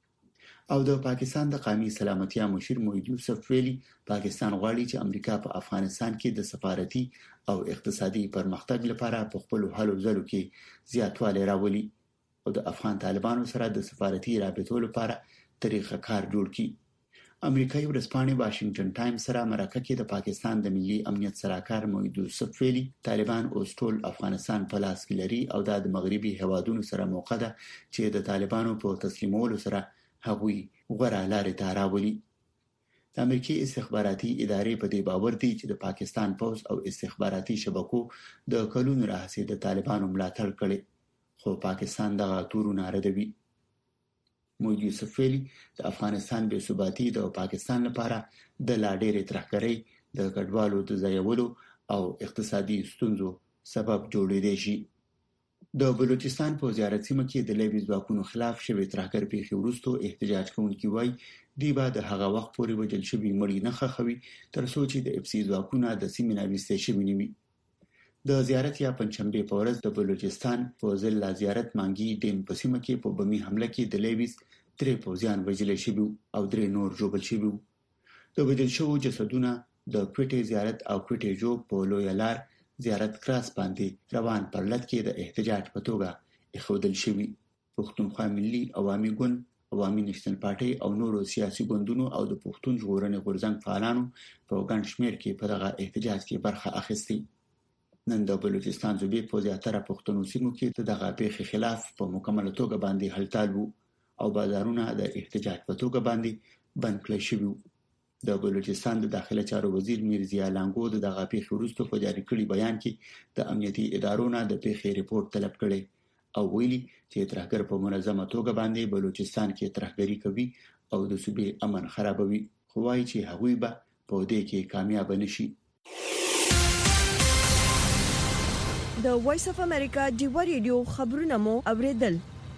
Speaker 2: او د پاکستان د قومي سلامتیا مشیر موحد یوسف ویلي پاکستان غواړي چې امریکا په افغانستان کې د سفارتي او اقتصادي پرمختګ لپاره په خپل هلو ځلو کې زیاتوالی راولي او د افغان طالبانو سره د سفارتي رابطو لپاره طریقه کار جوړ کړي. امریکایي ورځپاڼې واشنگټن ټایمز سره مرکه کې د پاکستان د ملي امنیت سلاکار موحد یوسف ویلي طالبان اوس ټول افغانستان په لاس کې لري او د مغربي هوادونو سره موقع ده چې د طالبانو په تسلیمولو سره هغوی غوړه لارې ته راولي. د امریکای استخباراتي ادارې په دې باور دي چې د پاکستان پوز او استخباراتي شبکو د کلونو راهیسې د طالبانو ملاتړ کړي خو پاکستان دغه تورونه ردوي. موحد یوسف ویلي د افغانستان بې ثباتي د پاکستان لپاره د لا ډېرې ترهګرۍ د کډوالو د ځایولو او اقتصادي ستونزو سبب جوړېدای شي. د بلوچستان په زیارت سیمه کې د لیویز ځواکونو خلاف شوی ترهګر پیښې وروسته احتجاج کوونکي وایي دوی به د هغه وخت پورې وژل شوي مړي نه خخوي تر څو چې د اف سی ځواکونه د سیمې نه وستې شوي نه وي. د زیارت یا پنځشنبه په ورځ د بلوچستان په ضلع زیارت مانګي ډیم په سیمه کې په بمي حمله کې د لیویز 3 پوځیان وژل شوي او 3 نور ژوبل شوي. د وژل شوو جسدونه د کوټې زیارت او کوټې جو په لوی لار زیارت کراس باندې روان پرلط کې د احتجاج په توګه اخودل شوی. پښتونخوا ملي عوامي ګوند، عوامي نېشنل پارټي او نورو سیاسي ګوندونو او د پښتون ژغورنې غورځنګ فعالانو په ګڼ شمېر کې په دغه احتجاج کې برخه اخیستې. نن د بلوچستان صوبې په زیاتره پښتنو سیمو کې دغه پیښې خلاف په مکمله توګه باندې هلتال وو او بازارونه د احتجاج په توګه باندې بند کړل شوي وو. د بلوچستان د داخله چارو وزیر میرزیا لانګو د دغه پیښې وروسته په جاری کړي بیان کې د امنیتي ادارو نه د پیښې ریپورت طلب کړي او ویلي چې ترهګر په منظمه توګه باندې بلوچستان کې ترهګری کوي او د صوبې امن خرابوي، خو وايي چې هغوی به په دې کې کامیاب نشي.
Speaker 1: د وایس اف امریکا ډیوا ریډیو خبرونه مو اوریدل.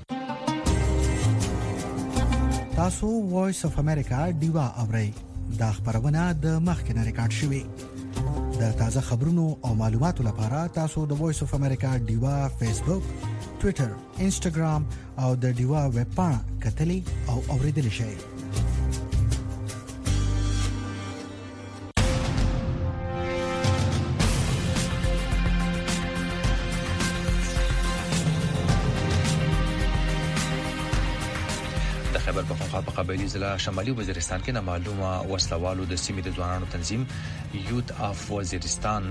Speaker 3: تاسو وایس اف امریکا ډیوا اورئ. دا خبرونه د مخکنه ریکارډ شوې. د تازه خبرونو او معلوماتو لپاره تاسو د وایس اف امریکا ډیوا فیسبوک، ټوئیټر، انسټاګرام او د ډیوا ویب پاڼه کتلې او اوریدل شئ.
Speaker 4: خبر پختونخوا په قبایلی ضلع شمالي وزیرستان کې نامعلومه وسلوالو د سیمې د ځوانانو تنظیم یوت اف وزیرستان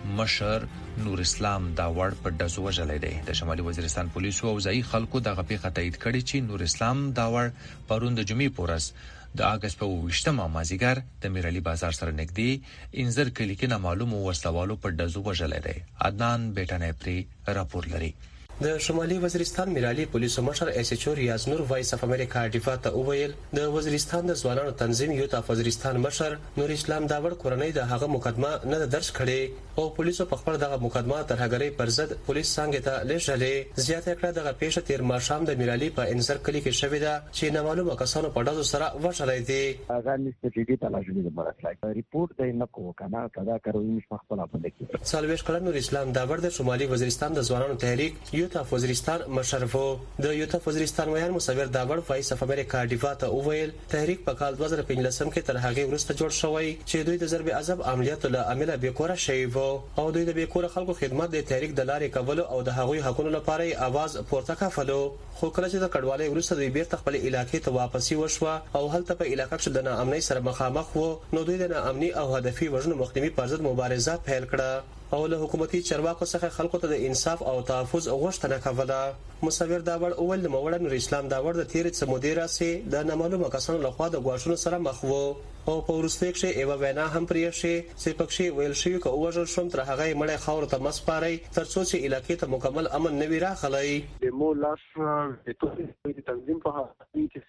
Speaker 4: مشر نور اسلام داوړ په دزو وجلې دی. د شمالي وزیرستان پولیسو او ځای خلکو د غپې تایید کړي چې نور اسلام داوړ پرون د جمعې پورس د اگست په 28 مازیګر د میرعلی بازار سره نږدې انځر کلی کې نامعلومه وسلوالو په دزو وجلې دی. عدنان بیٹانه پری راپور لري.
Speaker 19: د شمالي وزیرستان میرالي پولیسو مشر ایس ایچ او ریاض نور وایس اف امریکا ډیفا ته وویل د وزیرستان د ځوانانو تنظیم یوت اف وزیرستان مشر نور اسلام داوړ کورنۍ د هغه مقدمه نه درج کړي او پولیسو په خپل دغه مقدمه ترهګری پر ضد پولیس څنګه ته لېږلې. زیاته کړه دغه پیښه تیر ماښام د میرالي په انځر کلی کې شوې ده چې نامعلومه کسانو په ډزو سره وشلې دي.
Speaker 20: هغه نسبتي تلاښونه د مرکز ریپورت دی نه کو کنه کدا کوي مخفله په دې.
Speaker 19: سالويش کله نور اسلام داوړ د شمالي وزیرستان د ځوانانو تحریک یوت اف وزیرستان مشرفو د یوت اف وزیرستان ویان مصور داوړ وایس اف امریکا ډیفا ته وویل تحریک په کال 2015 کې تر هغه وروسته جوړ شوی چې دوی د ضرب عذاب عملیاتو له عمل بیکوره شوی وو او دوی د بیکوره خلکو خدمت د تحریک د لارې کولو او د هغوی حقوقو لپاره आवाज پورته کولو. خو کله چې د کډوالۍ وروسته دوی بیرته خپل علاقې ته واپسی وشوه او هلته په علاقې کې د ناامنۍ سره مخامخ وو نو دوی د ناامنۍ او هدفي وژنو مخنیوي پر ضد مبارزه پیل کړه او له حکومتي چارواکو څخه خلکو ته د انصاف او تحفظ غوښتنه کوله. مصور داوړ اول د موړ نور اسلام داوړ د تیر څه مدیر سي د نامعلومه کسانو لخوا د غواړشونو سره مخ وو او په ورسته کې ایوا وینا هم پرې شي چې پکښې ویل شي چې اوجل شوم تر هغه مړې خاور ته مسپاري تر څو چې علاقې ته مکمل امن نه وي راغلی.
Speaker 21: د مولاس د توګه تنظیم په هغه چې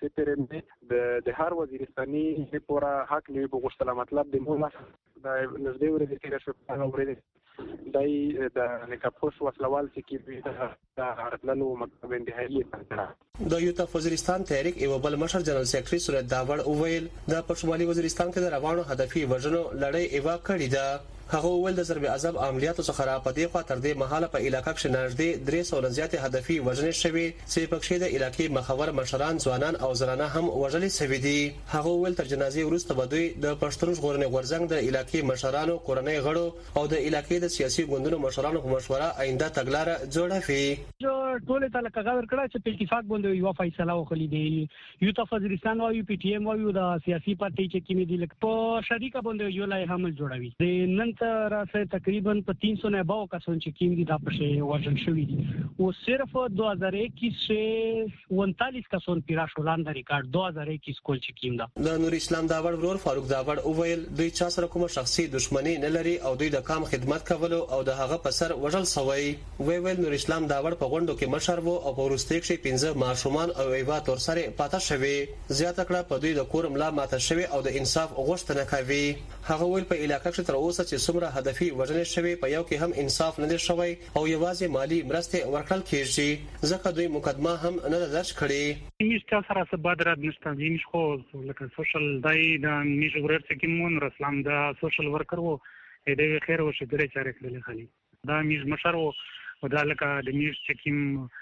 Speaker 21: سپرم د هر وزیرستاني لپاره حق لري په غوښتنه مطلب د مولاس د نږدې ورته کې راځي اورېدل دای د نکاپوس وسلوال چې د هرتلو مکتب انتهایی
Speaker 19: د یوت اف وزیرستان تحریک ایو بل مشر جنرال سیکریټری سورت داوړ اوویل د پښتونولي وزیرستان کې د روانو هدفي وژنو لړۍ ایوا کړې ده. هغه ول د ضرب عذاب عملیاتو څخه را پدې خوا تر دې مهاله په علاقې کې نږدې 300 زیاتې هدفي وژنې شوي چې پکښې د علاقې مخور مشران ځوانان او زنانه هم وژلې شوي دي. هغه ول تر جنازې وروسته به دوی د پښتون ژغورنې غورځنګ د علاقې مشرانو کورنۍ غړو او د علاقې د سیاسي ګوندونو مشرانو په مشوره آینده تګلاره جوړوي.
Speaker 22: ټول ته لکه کړه چې په اتفاق باندې یو فیصله وکړي دی. یوت اف وزیرستان او پی ټی ایم او د سیاسي پارټي چې کیمې دي لکه په شریکه باندې یو لای حمل جوړوي. د نن تر تقریبا په 300 نه باو کسان چې کیم دي دا په وژل شوی دي او صرف 2021 سے 39 کسان پیرا شولان د ریکارډ 2021 کول چې کیم دا.
Speaker 19: د نور اسلام داوړ ورور فاروق داوړ اوویل دوی چا سره کوم شخصي دښمنی نه لري او دوی د کام خدمت کولو او د هغه په سر وژل شوی. ویل نور اسلام داوړ په غونډو کې مشر وو او په ورسته کې 15 ماشومان او ایوا تور سره پاتې شوی. زیاته کړه په دوی د کورم لا ماته شوی او د انصاف غوښتنه کوي. هغه ویل په علاقې کې تر اوسه چې څومره هدفي وژنې شوی په یو کې هم انصاف نه دی شوی او یوازې مالی مرسته ورکړل کیږي ځکه دوی مقدمه هم نه درج کړي.
Speaker 22: میشته سره څه بدرات نشته زینش خو لکه سوشل دای د میش ورر چې مون رسلام د سوشل ورکر وو دې خیر وشه درې چارې کړل خالي دا میش مشر وو دا لکه د میش چې کیم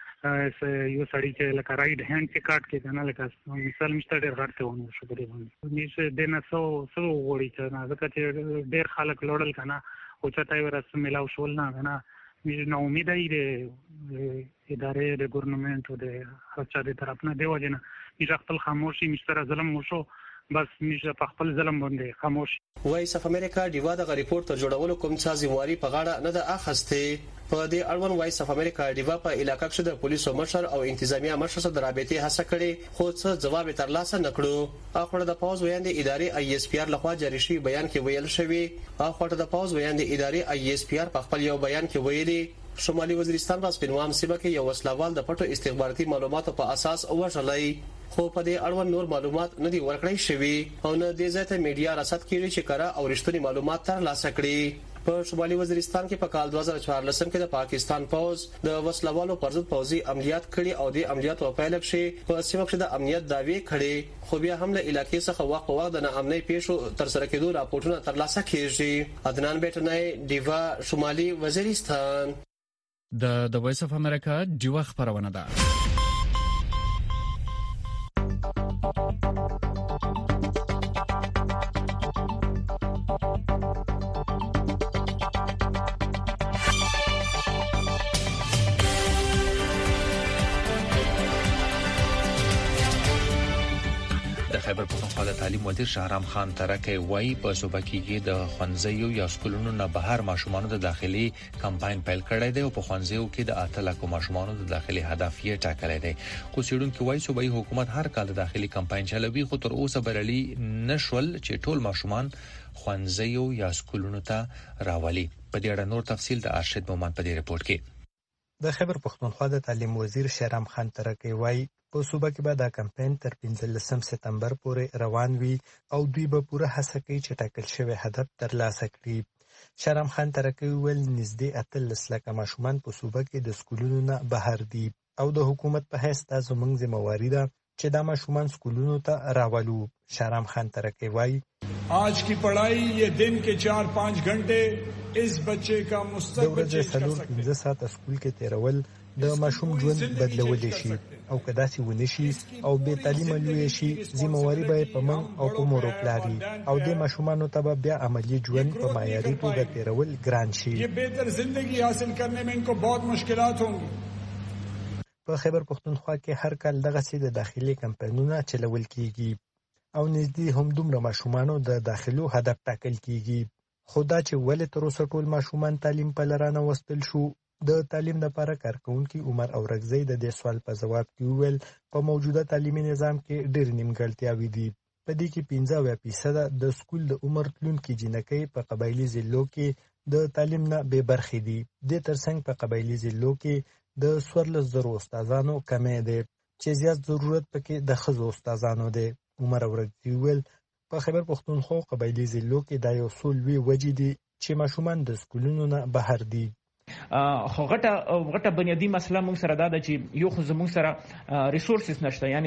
Speaker 22: یو سړی چې لکه رائټ هاند کې کاټ کې کنه لکه مثال مشته ډېر غټه ونه شو درې باندې میش دنه سو وړي چې نه ځکه چې ډېر خلک لوړل کنه او چې تای ورسره ملاو شول نه کنه میش نو امید دی ادارې د ګورنمنت او د هرڅه د طرف نه دی وجنه میش خپل خاموشي مشتره ظلم وشو بس میشه په خپل ظلم باندې خاموش.
Speaker 19: وایس اف امریکا ډیوا د ریپورت تر جوړولو کوم څه ځمواري په غاړه نه ده اخیسته. په دې اړوند وایس اف امریکا ډیوا په علاقې کې د پولیسو مشر او انتظامیه مشر سره د رابطې هڅه کړې خو څه جواب ترلاسه نکړو. اخر د پاوز ویاندې ادارې آی اس پی آر لخوا جاری شوی بیان کې ویل شوی. اخر د پاوز ویاندې ادارې آی اس پی آر په خپل یو بیان کې ویلي شمالي وزیرستان په سپینوام سیمه کې یو وسلوال د پټو استخباراتي معلوماتو په اساس وژلای خو په دې اړوند نور معلومات نه دي ورکړی شوی او نه د ځایته میډیا رصد کړي چې کړه او رښتونی معلومات ترلاسه کړي. په شمالي وزیرستان کې په کال 2014 کې د پاکستان پوز د وسلوالو پر ضد پوزي عملیات کړي او د عملیاتو په پیل کې په سیمه کې د امنیت داوی کړي خو بیا هم له علاقې څخه وخت په وخت د ناامنۍ پیښو تر سره کېدو راپورټونه ترلاسه کیږي. عدنان بیٹنای ډیوا شمالي وزیرستان.
Speaker 6: د وایس اف امریکا ډیوا خبرونه ده.
Speaker 4: خیبر پښتونخوا د تعلیم وزیر شهرام خان ترکي وایي په صوبه کې د خوانځیو یا سکولونو نه بهر ماشومان د داخلي کمپاین پیل کړی دی او په خوانځیو کې د 8 لک ماشومان د داخلي هدف یې ټاکلی دی. خو سیډونکو وایي صوبایي حکومت هر کال د داخلي کمپاین چلوي خو تر اوسه برلي نشول چې ټول ماشومان خوانځیو یا سکولونو ته راولي. په دې اړه نور تفصیل د ارشد مومن په دې رپورت کې.
Speaker 5: د خیبر پښتونخوا د تعلیم وزیر شهرام خان ترکي وایي په صوبه کې به دا کمپاین تر 15 سپتمبر پورې روان وي او دوی به پوره هڅه کوي چې ټاکل شوی هدف ترلاسه کړي. شهرام خان ترکي ویل نږدې 18 لک ماشومان په صوبه کې د سکولونو نه بهر دي او د حکومت په حیث دا زموږ ذمہواری ده چې دا ماشومان سکولونو ته راولو. شهرام خان ترکي وایي
Speaker 8: आज की पढ़ाई ये दिन के 4-5 घंटे इस बच्चे का मुस्तकबिल
Speaker 5: चेंज कर सकते हैं. 15 ساعت سکول کې تیرول د ماشوم ژوند بدلولی شي او کدا سي ونی شي او به تعلیم لوي شي ذمہواری به په من او په مور پلاري او د ماشومانو ته بیا عملی ژوند په معیاري توګه تیرول ګران شي.
Speaker 8: ये बेहतर जिंदगी हासिल करने में इनको बहुत मुश्किलात होंगी.
Speaker 5: په خیبر پښتونخوا کې هر کال دغه سي د داخلي کمپاینونو چلول کیږي او نږدې هم دومره ماشومانو د داخلو هدف ټاکل کیږي. خدا چې ولې تر اوسه ټول ماشومان تعلیم په لرانه وستل شو. د تعلیم لپاره کارکونکي عمر اورغزی د دې سوال په جواب کې ویل په موجوده تعلیمي نظام کې ډېر نیمګړتیاوې دي. په دې کې 15% د سکول د عمر تلونکي جنکۍ په قبایلی ضلعو کې د تعلیم نه بې برخې دي. د ترڅنګ په قبایلی ضلعو کې د 14,000 استادانو کمې دي چې زیات ضرورت پکې د ښځو استادانو دی. عمر اورغزی ویل په خیبر پښتونخوا قبایلی ضلعو کې دا یو څو لوی وجې دي چې ماشومان د سکولونو نه بهر دي.
Speaker 23: خو غټه بنیادی مسله موږ سره دا ده چې یو خو زموږ سره ریسورسز نشته یعنی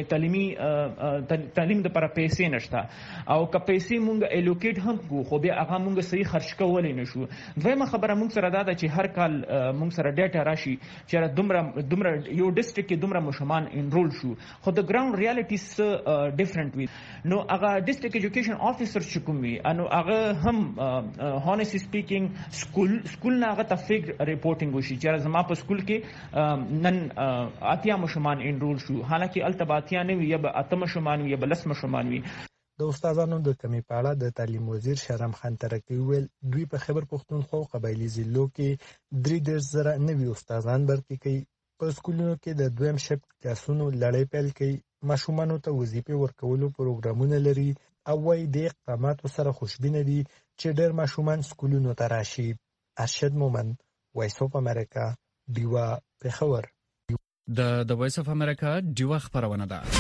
Speaker 23: تعلیم د لپاره پیسې نشته او که پیسې موږ الوکیټ هم کو خو بیا هغه موږ صحیح خرج کولای نشو. دویمه خبره موږ سره دا ده چې هر کال موږ سره ډیټا راشي چې دومره یو ډیسټریکټ کې دومره ماشومان انرول شو خو د ګراوند ریالټیز ډیفرنٹ وي. نو هغه ډیسټریکټ ایجوکیشن افیسر چې کوم وي انو هغه هم هونیسټلی سپیکینګ سکول نه هغه تفیګ ریپورټینګ وشي چې زما په سکول کې نن اتیا ماشومان انرول شو حالکه التباتیا نه وي یا به اتم ماشومان وي یا به لس ماشومان وي.
Speaker 5: د استادانو د کمی په اړه د تعلیم وزیر شهرام خان ترکي ویل دوی په خیبر پښتونخوا قبایلی ضلعو کې 3,000 نوي استادان برتي کوي. په سکولونو کې د دویم شفت کلاسونو لړۍ پیل کوي. ماشومانو ته وظیفې ورکولو پروګرامونه لري او وايي د اقداماتو سره خوشبینه دي چې ډېر ماشومان سکولونو ته راشي. ارشد مومن وایس اف امریکا ډیوا پېښور.
Speaker 6: د وایس اف امریکا ډیوا خبرونه ده.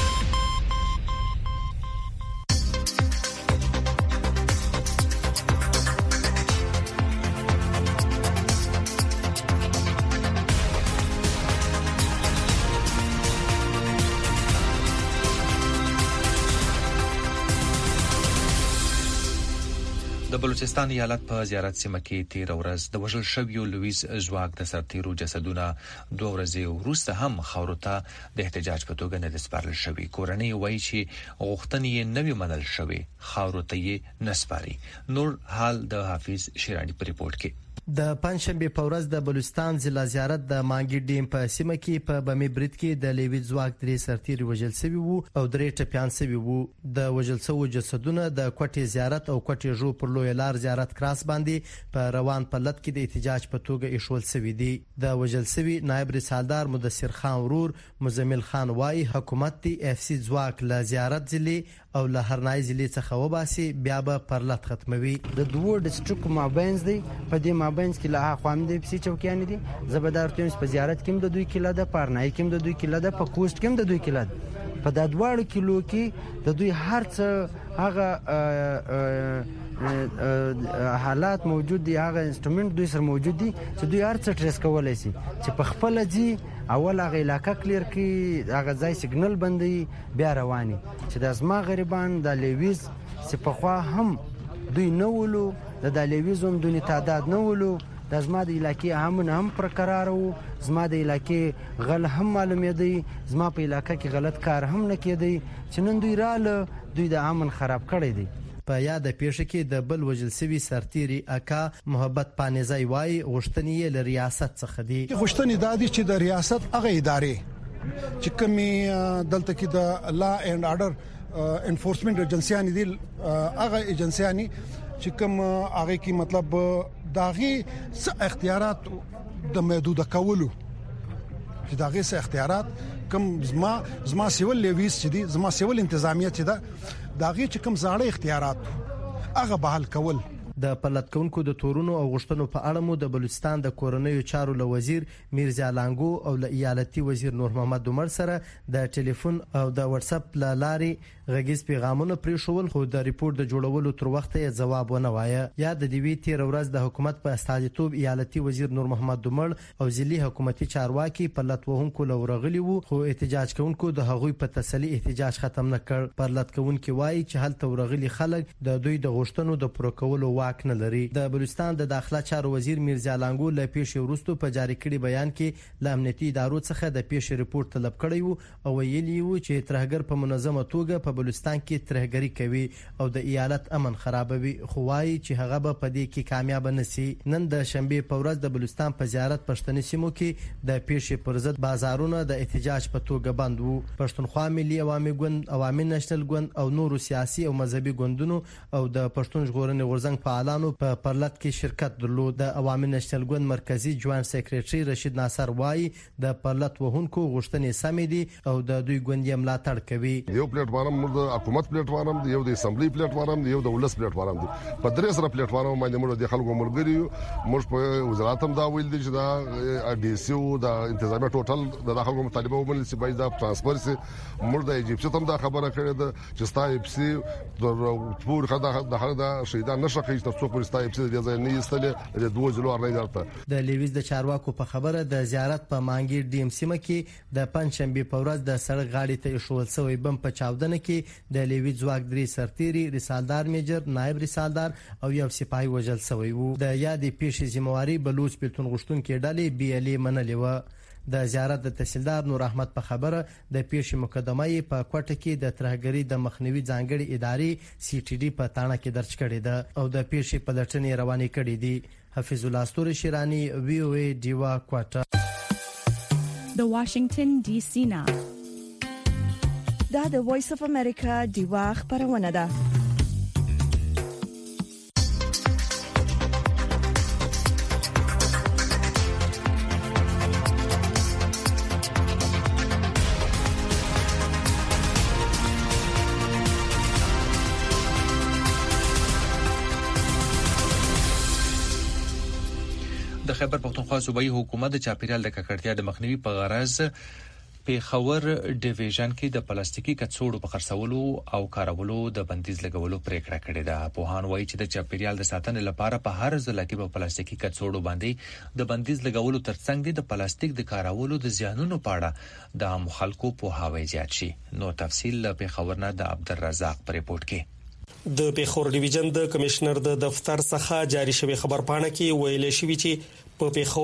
Speaker 4: د بلوچستان ایالت په زیارت سیمه کې تیر ورځ د وژل شویو لویز زواګ د سرتیرو جسدونه 2 ورځې وروسته هم خاورو ته د احتجاج په توګه نه سپارل شوی. کورنۍ وایي چې غوښتنې یې نوې منل شوې خاورو ته یې نسپاري. نور حال د حافظ شیرانی په ریپورت کې.
Speaker 7: د پنځشنبه په ورځ د بلوچستان ضلع زیارت د مانګي ډیم په سیمه کې په بمي برید کې د لیوی ځواک 3 سرتیري وژل شوي وو او 3 ټپيان شوي وو. د وژل شوو جسدونه د کوټې زیارت او کوټې جو پر لوی لار زیارت کراس باندې په روان پلت کې د احتجاج په توګه ایښول شوي دي. د وژل شوي نائب رسالدار مدثر خان ورور مزمل خان وايي حکومت دی اف سي ځواک له زیارت ضلع او له هرنای ضلع څخه وباسي بیا به پرلت ختموي.
Speaker 11: د دوه ډیسټریکټ مابینز دی په دې مابینز کې له خوا د اف سي چوکیان دي. زبردار ټیمز په زیارت کې د دوی کله د پارنای کې د دوی کله د پکوست کې د دوی کله په د دوه کیلو کې د دوی هرڅ هغه حالات موجود دي هغه انسټرومنت دوی سره موجود دي چې دوی هرڅ ټریس کولای شي چې په خپل ځي اول هغه علاقه کلیر کی هغه ځای سیګنل بندي بیا رواني چې د ازما غریبان د لیویز سپخوا هم دوی نولو د لیویزوم دونی تعداد نولو د زما د علاقې هم پر قرار وو زما د علاقې غل هم معلومې دی زما په علاقې کې غلط کار هم نه کېدی چې نن دوی رااله دوی د امن خراب کړی دی.
Speaker 7: په یاد پیښه کې د بل وژل شوي سرتیري اکا محبت پانیزای وای غوښتنې له ریاست څخه دي.
Speaker 12: غوښتنې دا دي چې د ریاست هغه ادارې چې کومې دلته کې د لا اینڈ آرډر انفورسمنت ایجنسیان دي هغه ایجنسیان چې کوم هغه کې مطلب داغي اختیارات د محدود کولو چې داغي اختیارات کوم زما سیول لیویس چې دي زما سیول انتظامیه چې ده داغي چې کوم زاړه اختیارات هغه بحال کول.
Speaker 7: د پلت کونکو د تورونو او غشتنو په اړه مو د بلوچستان د کورنیو چارو له وزیر میرزا لانګو او له ایالتي وزیر نور محمد عمر سره د ټلیفون او د واتس اپ لارې غږیز پیغامونه پریښول خو د ریپورت د جوړولو تر وخته یې ځواب ونه وایه. یا د دیوی تیر ورځ د حکومت په استازیتوب ایالتي وزیر نور محمد عمر او ځلي حکومتي چارواکي پلت وهونکو لورغلی وو خو احتجاج کوونکو د هغوی په تسلی احتجاج ختم نه کړ. پرلت کوونکو وایي چې هلته ورغلی خلک د دوی د غشتنو د پوره کولو واک نه لري. د بلوچستان د داخله چارو وزیر میرزا لانګو له پیښې وروسته په جاری کړي بیان کې له امنیتي ادارو څخه د پیښې ریپورت طلب کړی وو او ویلي وو چې ترهګر په منظمه توګه په بلوچستان کې ترهګری کوي او د ایالت امن خرابوي خو وايي چې هغه به په دې کې کامیاب نشي. نن د شنبه په ورځ د بلوچستان په زیارت پښتني سیمو کې د پیښې پر ضد بازارونه د احتجاج په توګه بند وو. پښتونخوا ملي عوامي ګوند عوامي نېشنل ګوند او نورو سیاسي او مذهبي ګوندونو او د پښتون ژغورنې غورځنګ فعالانو په پرلت کې شرکت درلود. د عوامي نېشنل ګوند مرکزی جوائنټ سیکریټري رشید ناصر وايي د پرلت وهونکو غوښتنې سمې دي او د دوی ګوند یې ملاتړ کوي.
Speaker 24: یو پلیټ فارم د حکومت پلیټ فارم دی یو د اسمبلی پلیټ فارم دی یو د ولس پلیټ فارم دی په درې سره پلیټ فارم باندې موږ د خلکو ملګری موږ په وزارت هم دا ویل دي چې دا ډي سی او د انتظامیه ټوټل د خلکو مطالبه ومنل سي باید د ترانسپرنسي موږ د ایجپت هم دا خبره کړې ده چې ستا اف سي د پور خدای د شهیدان نشه کوي تر څو پر ستا اف سي د ځای نه ایستله د دوه ځلو ارنۍ درته.
Speaker 7: د لیویز د چارواکو په خبره د زیارت په مانګي ډیم سیمه کې د پنځشنبه په ورځ د سړک غاړې ته ایښول شوی بم په چاودنه کې د لیویز ځواک 3 سرتیري رسالدار میجر نائب رسالدار او یو سپاهي وژل شوی وو. د یادې پیښې ذمہواری بلوچ پلتون غشتونکو ډلې بي ال منلې و. د زیارت د تحصیلدار نور احمد په خبره د پیښې مقدمه په کوټه کې د ترهګری د مخنیوي ځانګړي ادارې سی ټي ډي په تاڼه کې درج کړې ده او د پیښې په لټنې روانې کړې دي. حفیظ الله استوري شیرانی وی او ای دیوا کوټه
Speaker 13: د واشنگټن ډي سي نا
Speaker 1: دا د وایس اف امریکا دیوا خبرونه ده.
Speaker 4: د خیبر پختونخوا صوبایي حکومت د چاپیریال د ککړتیا د مخنیوي په غرض پیښور ډیویژن کې د پلاستیکي کڅوړو په خرڅولو او کارولو د بندیز لګولو پریکړه کړې ده. پوهان وایي چې د چاپیریال د ساتنې لپاره په هر ځل کې په پلاستیکي کڅوړو باندې د بندیز لګولو ترڅنګ د پلاستیک د کارولو د زیانونو په اړه د عام خلکو پوهاوی زیات شي. نو تفصیل له پیښور نه د عبدالرزاق په ریپورت کې.
Speaker 25: د پیښور ډیویژن د کمشنر د دفتر څخه جاری شوی خبر پاڼه کې ویل شوی چې په پیښور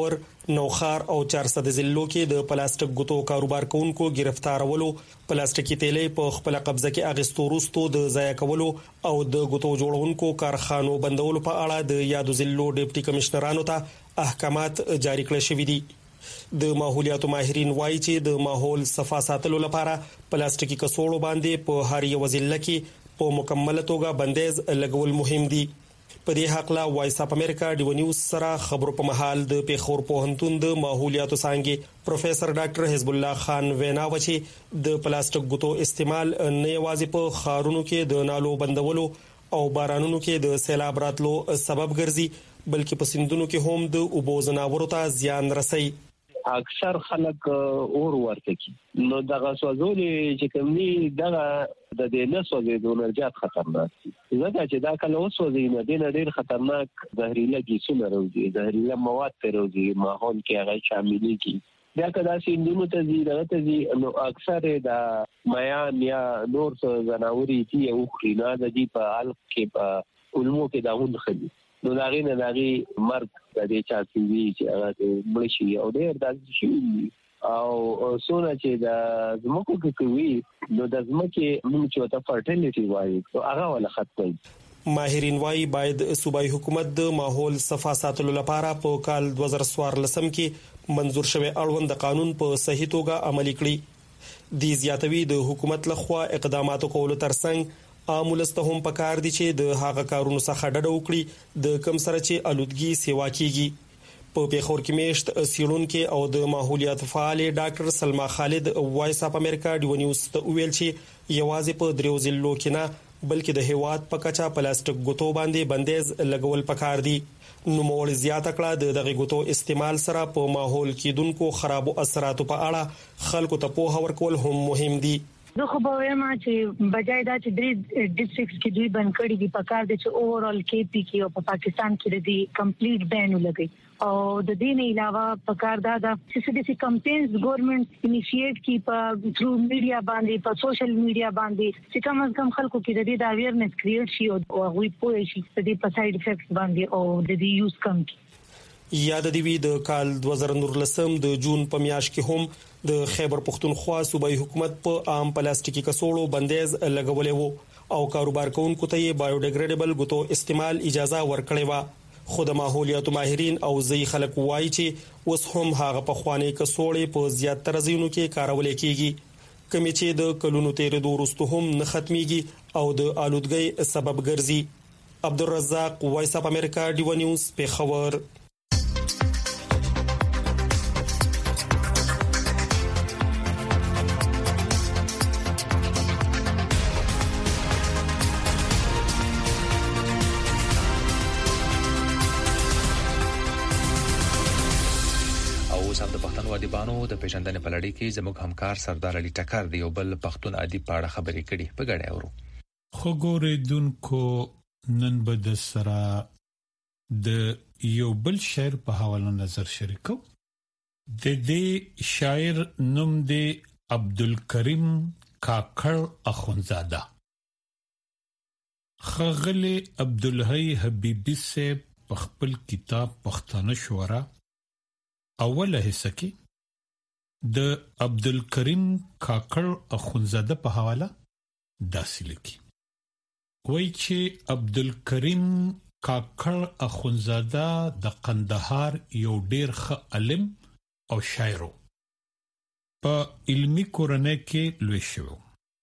Speaker 10: نوخار او 400 ضلعو کې د پلاستیک ګوتو کاروبار کوونکو گرفتارولو، پلاستیکي تیلې په خپل قبضه کې اغستو وروسته د ضایع کولو او د ګوتو جوړونکو کارخانو بندولو په اړه د یادو ضلعو ډیپټي کمشنرانو ته احکامات جاری کړل شوې دي. د ماحولیاتو ماهرین وایي چې د ماحول صفا ساتلو لپاره پلاستیکي کڅوړو باندې په هر یو ضلع کې په مکمله توګه بندیز لګول مهم دي. په دې حق لا وایس اپ امریکا ډیو نیوز سره خبرو په محل د پیښور پوهنتون د ماحولیاتو څانګې پروفیسور ډاکټر حزب الله خان وینا وچی د پلاستیک ګوتو استعمال نه یوازې په خارونو کې د نالو بندولو او بارانونو کې د سیلاب راتلو سبب ګرځي، بلکې په سیندونو کې هم د اوبو زناورو ته زیان رسي.
Speaker 14: اکثر خلک اور ورته کی نو دغه سوځولې چې کومني دغه د دې نه سوځېدو نه زیات خطرناک دي. ځکه چې دا کله وسوځي نو ډېر خطرناک زهريله ګیسونه راوځي، زهريله مواد راوځي، ماحول کې هغه شاملې کی. دا کدا سیندونو ته ځي دغه ته ځي نو اکثر د میان یا نور زناوري دي او خرینه د دې په حلق کې په علمو کې داون خلي نو داغه مرګ د دې چا چې هغه د ملشي او ډېر د شي او سونه چې د زمکو کې کوي نو د زمکه موږ چې ته فرټیلیټي وایي او هغه ولا ختمي.
Speaker 10: ماهرین وایي باید صوبایي حکومت د ماحول صفا ساتلو لپاره په کال 2014 کې منزور شوی اړوند قانون په صحیح توګه عملي کړي. د زیاتوي د حکومت لخوا اقدامات کولو ترڅنګ عامولسته هم پکار دي چې د هغه کارونو څخه ډډه وکړي د کم سره چې الودګي سیوا کیږي. په پیښور کې میشت سیړونکو او د ماحولیات فعال ډاکټر سلما خالد وایس اپ امریکا ډیو نیوز ته ویل چې یوازې په دریو ضلعو کې نه بلکې د هیواد په کچا پلاستیک ګوتو باندې بندیز لګول پکار دي. نو مول زیاته کړه د ګوتو استعمال سره په ماحول کې دونکو خرابو اثراتو په اړه خلکو ته پوهه ورکول هم مهم دي.
Speaker 15: زه خو به وایم چې بجای دا چې درې ډیسټریکټس کې دوی بند کړي دي په کار دي چې اوورال کې پی کې او په پاکستان کې د کمپلیټ بین ولګي او د دې نه علاوه په کار دا چې د کمپینز ګورنمنت انیشیټ کی په تھرو میډیا باندې په سوشل میډیا باندې چې کوم از کم خلکو کې د دې د اویرنس کریټ شي او هغه پوه شي د دې په ساید افیکټس باندې او د دې یوز کم کی.
Speaker 10: یاد دی وی د کال 2019 د جون په میاشت کې هم د خیبر پختونخوا صوبایي حکومت په عام پلاستیکي کڅوړو بندیز لګولې وو او کاروبار کوونکو ته یې بایوډیګریډیبل ګوتو استعمال اجازه ورکړې و. خو د ماحولیاتو ماهرین او ځای خلک وایي چې اوس هم هغه په خوانې کڅوړې په زیاتره ځایونو کې کارول کېږي کومې چې د کلونو تیرېدو وروسته هم نه ختميږي او د آلودګۍ سبب ګرځي. عبدالرزاق وایس اپ امریکا ډیو نیوز پیښور.
Speaker 4: ادیبانو د پیژندنې په لړۍ کې زموږ همکار سردار علي ټکر دی یو بل پښتون ادیب په اړه خبرې کړي په ګډه اورو.
Speaker 16: خو ګوریدونکو نن به د سره د یو بل شاعر په حواله نظر شریکو. د دې شاعر نوم دی عبدالکریم کاکړ اخونزاده. خغلی عبدالحی حبیبی سے په خپل کتاب پښتانه شورا اوله حصہ کې د عبدالکریم کاکړ اخونزاده په حواله داسې لیکي. وایي چې عبدالکریم کاکړ اخونزاده د قندهار یو ډیر ښه عالم او شاعر په علمي کورنۍ کې لوی شو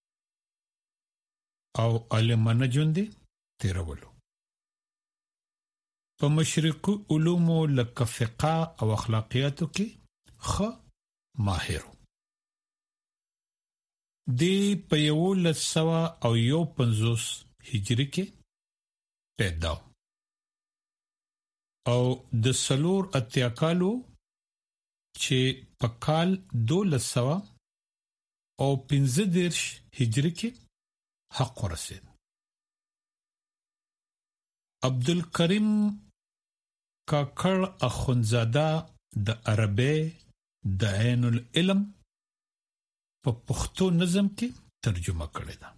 Speaker 16: او عالمانه ژوند تیرولو. په مشرقي علومو لکه فقه او اخلاقیاتو کې ښه ماهر دی. په 1950 هجری کې پیدا او د سلور اتیا کالو چې په کال 1215 هجری کې حق ورسید. عبدالکریم کاکړ اخونزاده د عربی د عین العلم په پښتو نظم کې ترجمه کړی ده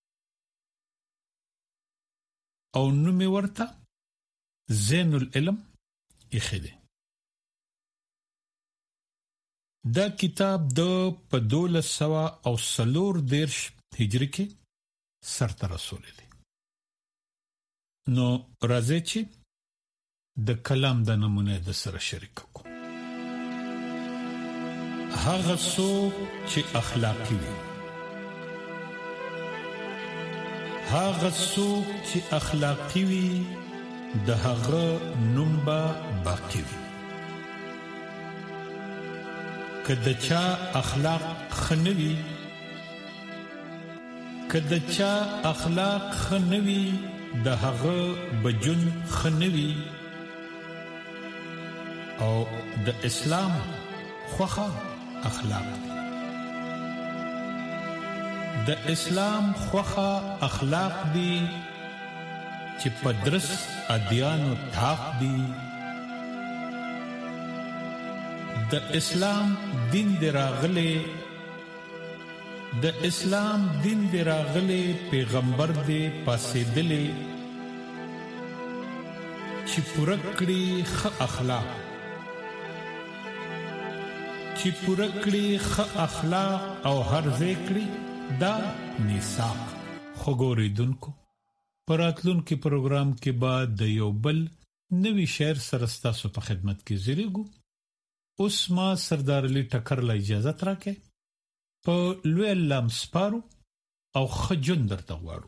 Speaker 16: او نوم ورته زین العلم یې خېده. دا کتاب د 1240 هجری کې سرته رسول دي. نو راځي چې د کلام د نمونه د سره شریک کو. هغه څوک چې اخلاقی وي، هغه څوک چې اخلاقی وي د هغه نوم به باقی وي. کله چې اخلاق خنوي، کله چې اخلاق خنوي د هغه بجن خنوي او د اسلام خوخه اخلاق دي. د اسلام خوخه اخلاق دي چې پدرس ادیانو تاق دي. د اسلام دین دی راغله، د اسلام دین دی راغله، پیغمبر دی پاسېدلې چې پوره کړی ښه اخلاق، چې پوره کړی ښه اخلاق او هر ذکرې دا میثاق. خو ګوریدونکو په راتلونکي پروګرام کې بعد د یو بل نوي شعر سره ستاسو په خدمت کې زیریږو. اوس ما سردار علي ټکر له اجازه راکې په لوی لام سپارو او خجون درته غواړو.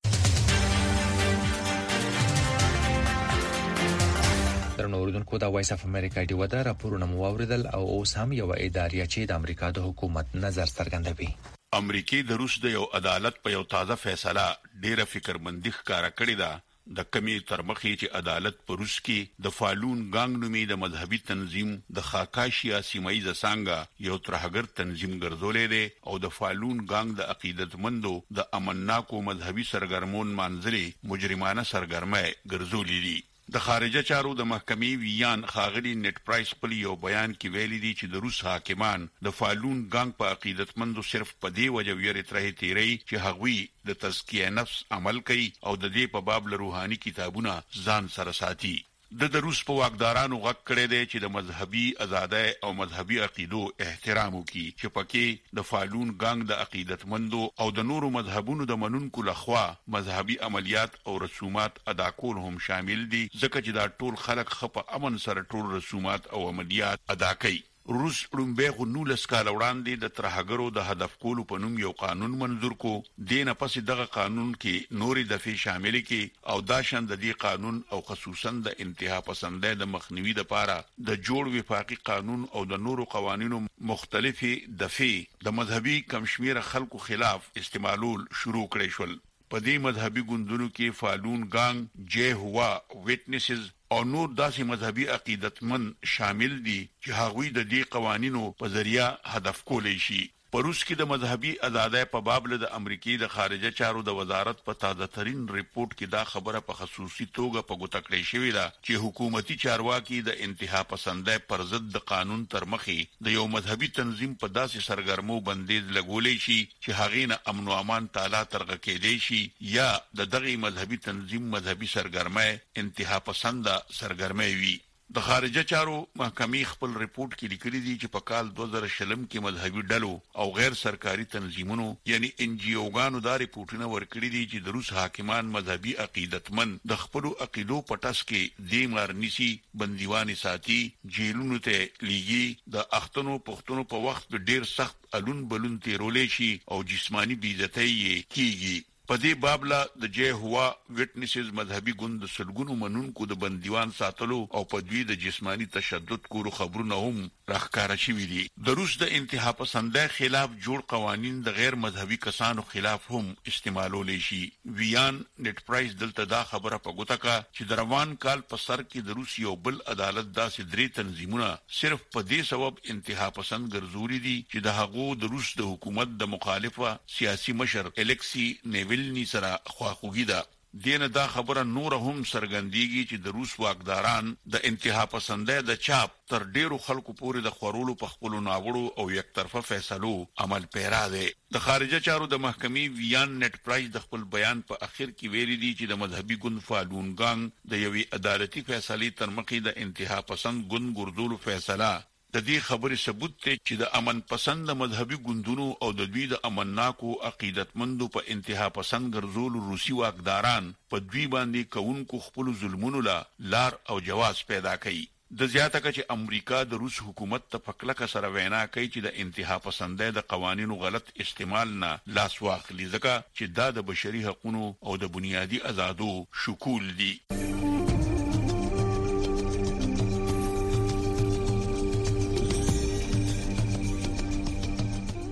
Speaker 4: درنو اوریدونکو دا وایس اف امریکا دی ودا راپورونه مو اوریدل او اوس هم یو ادارې چې د امریکا د حکومت نظر څرګندوي.
Speaker 2: امریکای د روس د یو عدالت په یو تازه فیصله ډیره فکرمندي ښکارا کړې ده. د کمی ترمخې چې عدالت په روس کې د فالون ګانګ نومي د مذهبي تنظیم د خاکاشیا سیمایي څنګه یو ترهګر تنظیم ګرځولې ده او د فالون ګانګ د عقیدتمندو د امنناکو مذهبي سرګرمون منځلي مجرمانه سرګرمه ګرځولې دي. د خارجه چارو د محکمې ویان خاغلی نت پرایس په یو بیان کې ویلي دي چې د روس حاکمان د فالون ګانګ په عقیدتمندو صرف په دی وجه ویری ترې تیری چې هغوی د تزکیه نفس عمل کوي او د دې په باب له روحاني کتابونه ځان سره ساتي. د روس په واکدارانو غږ کړی دی چې د مذهبي ازادۍ او مذهبي عقیدو احترام وکړي چې پکې د فالون ګانګ د عقیدتمندو او د نورو مذهبونو د منونکو لخوا مذهبي عملیات او رسومات ادا کول هم شامل دي، ځکه چې دا ټول خلک خپه امن سره ټول رسومات او عملیات ادا کوي. روس لومبه 19 کال وړاندې د ترهګرو د هدف کولو په نوم یو قانون منظور کو. دینه پس دغه قانون کې نوري دفعې شامل کې او داشن د دې قانون او خصوصا د انتها پسندۍ د مخنیوي لپاره د جوړ وفاقي قانون او د نورو قوانینو مختلفي دفعې د مذهبي کمشمیر خلکو خلاف استعمالول شروع کړي شول. په دې مذهبي ګوندونو کې فالون ګانګ، جهوا ویټنسز او نور داسې مذهبي عقیدتمن شامل دي چې هغوی د دې قوانینو په ذریعہ هدف کولای شي. په روس کې د مذهبي ازادۍ په باب له د امریکای د خارجه چارو د وزارت په تازه ترين ریپورت کې دا خبره په خصوصي توګه په ګوته کړې شوې ده چې حکومتي چارواکي د انتها پسندۍ پر ضد د قانون تر مخې د یو مذهبي تنظیم په داسې سرګرمو بندیز لګولې شي چې هغې نه امن او امان تعالی ترغه کېدې شي یا د دغه مذهبي تنظیم مذهبي سرګرمۍ انتها پسنده سرګرمۍ وي. د خارجه چارو محکمې خپل ریپورت کې لیکلي دي چې په کال 2020 کې مذهبي ډلو او غیر سرکاري تنظیمونو یعنی ان جی اوګانو دا ریپورتونه ورکړي دي چې د روس حاکمان مذهبي عقیدتمن د خپل عقیدو پټس کې د مارنيسي بنديواني ساتي، جیلونو ته لیږي، د اختنو پښتنو په وخت ډیر سخت الون بلون تیرولې شي او جسمانی بیزتۍ کیږي. په دې بابلا د جهوا ویټنسز مذهبي ګوند سلګونو منونکو د بنديوان ساتلو او په دوی د جسمانی تشدد کولو خبرونه هم راخکاره شوي دي. د روس د انتها پسندۍ خلاف جوړ قوانين د غیر مذهبي کسانو خلاف هم استعمالول شي. ویان نت پرایس دلته دا خبره په ګوته کا چې د روان کال په سر کې د روس یو بل عدالت داسې درې تنظیمونه صرف په دې سبب انتها پسند ګرځولي دي چې د هغو د روس د حکومت د مخالفه سیاسي مشر الکسی نیولنی سره خواخوږي ده. دینه دا خبره نور هم سرګندېږي چې د روس واکداران د انتها پسندۍ د چاپ تر ډیرو خلکو پورې د خورولو په خپل ناوړو او یک طرفه فیصلو عمل پیرا دی. د خارجه چارو د محکمې ویان نت پرایس د خپل بیان په اخر کې ویلي دي چې د مذهبي ګوند فالون ګانګ د یوې عدالتي فیصلې تر مخې د انتها پسند ګوند ګرځولو فیصله د دې خبرې ثبوت ته چې د امن پسند مذهبي ګوندونو او د دوی د امنناکو عقیدتمندو په انتها پسند ګرځول روسي واکداران په دوی باندې کوونکو خپل ظلمونو لار او جواز پیدا کړي. د زیاته کچې امریکا د روس حکومت ته پکلک سره وینا کوي چې د انتها پسندۍ د قوانینو غلط استعمال نه لاس واخلي ځکه چې دا د بشري حقوقو او د بنیادی آزادو شکول دي.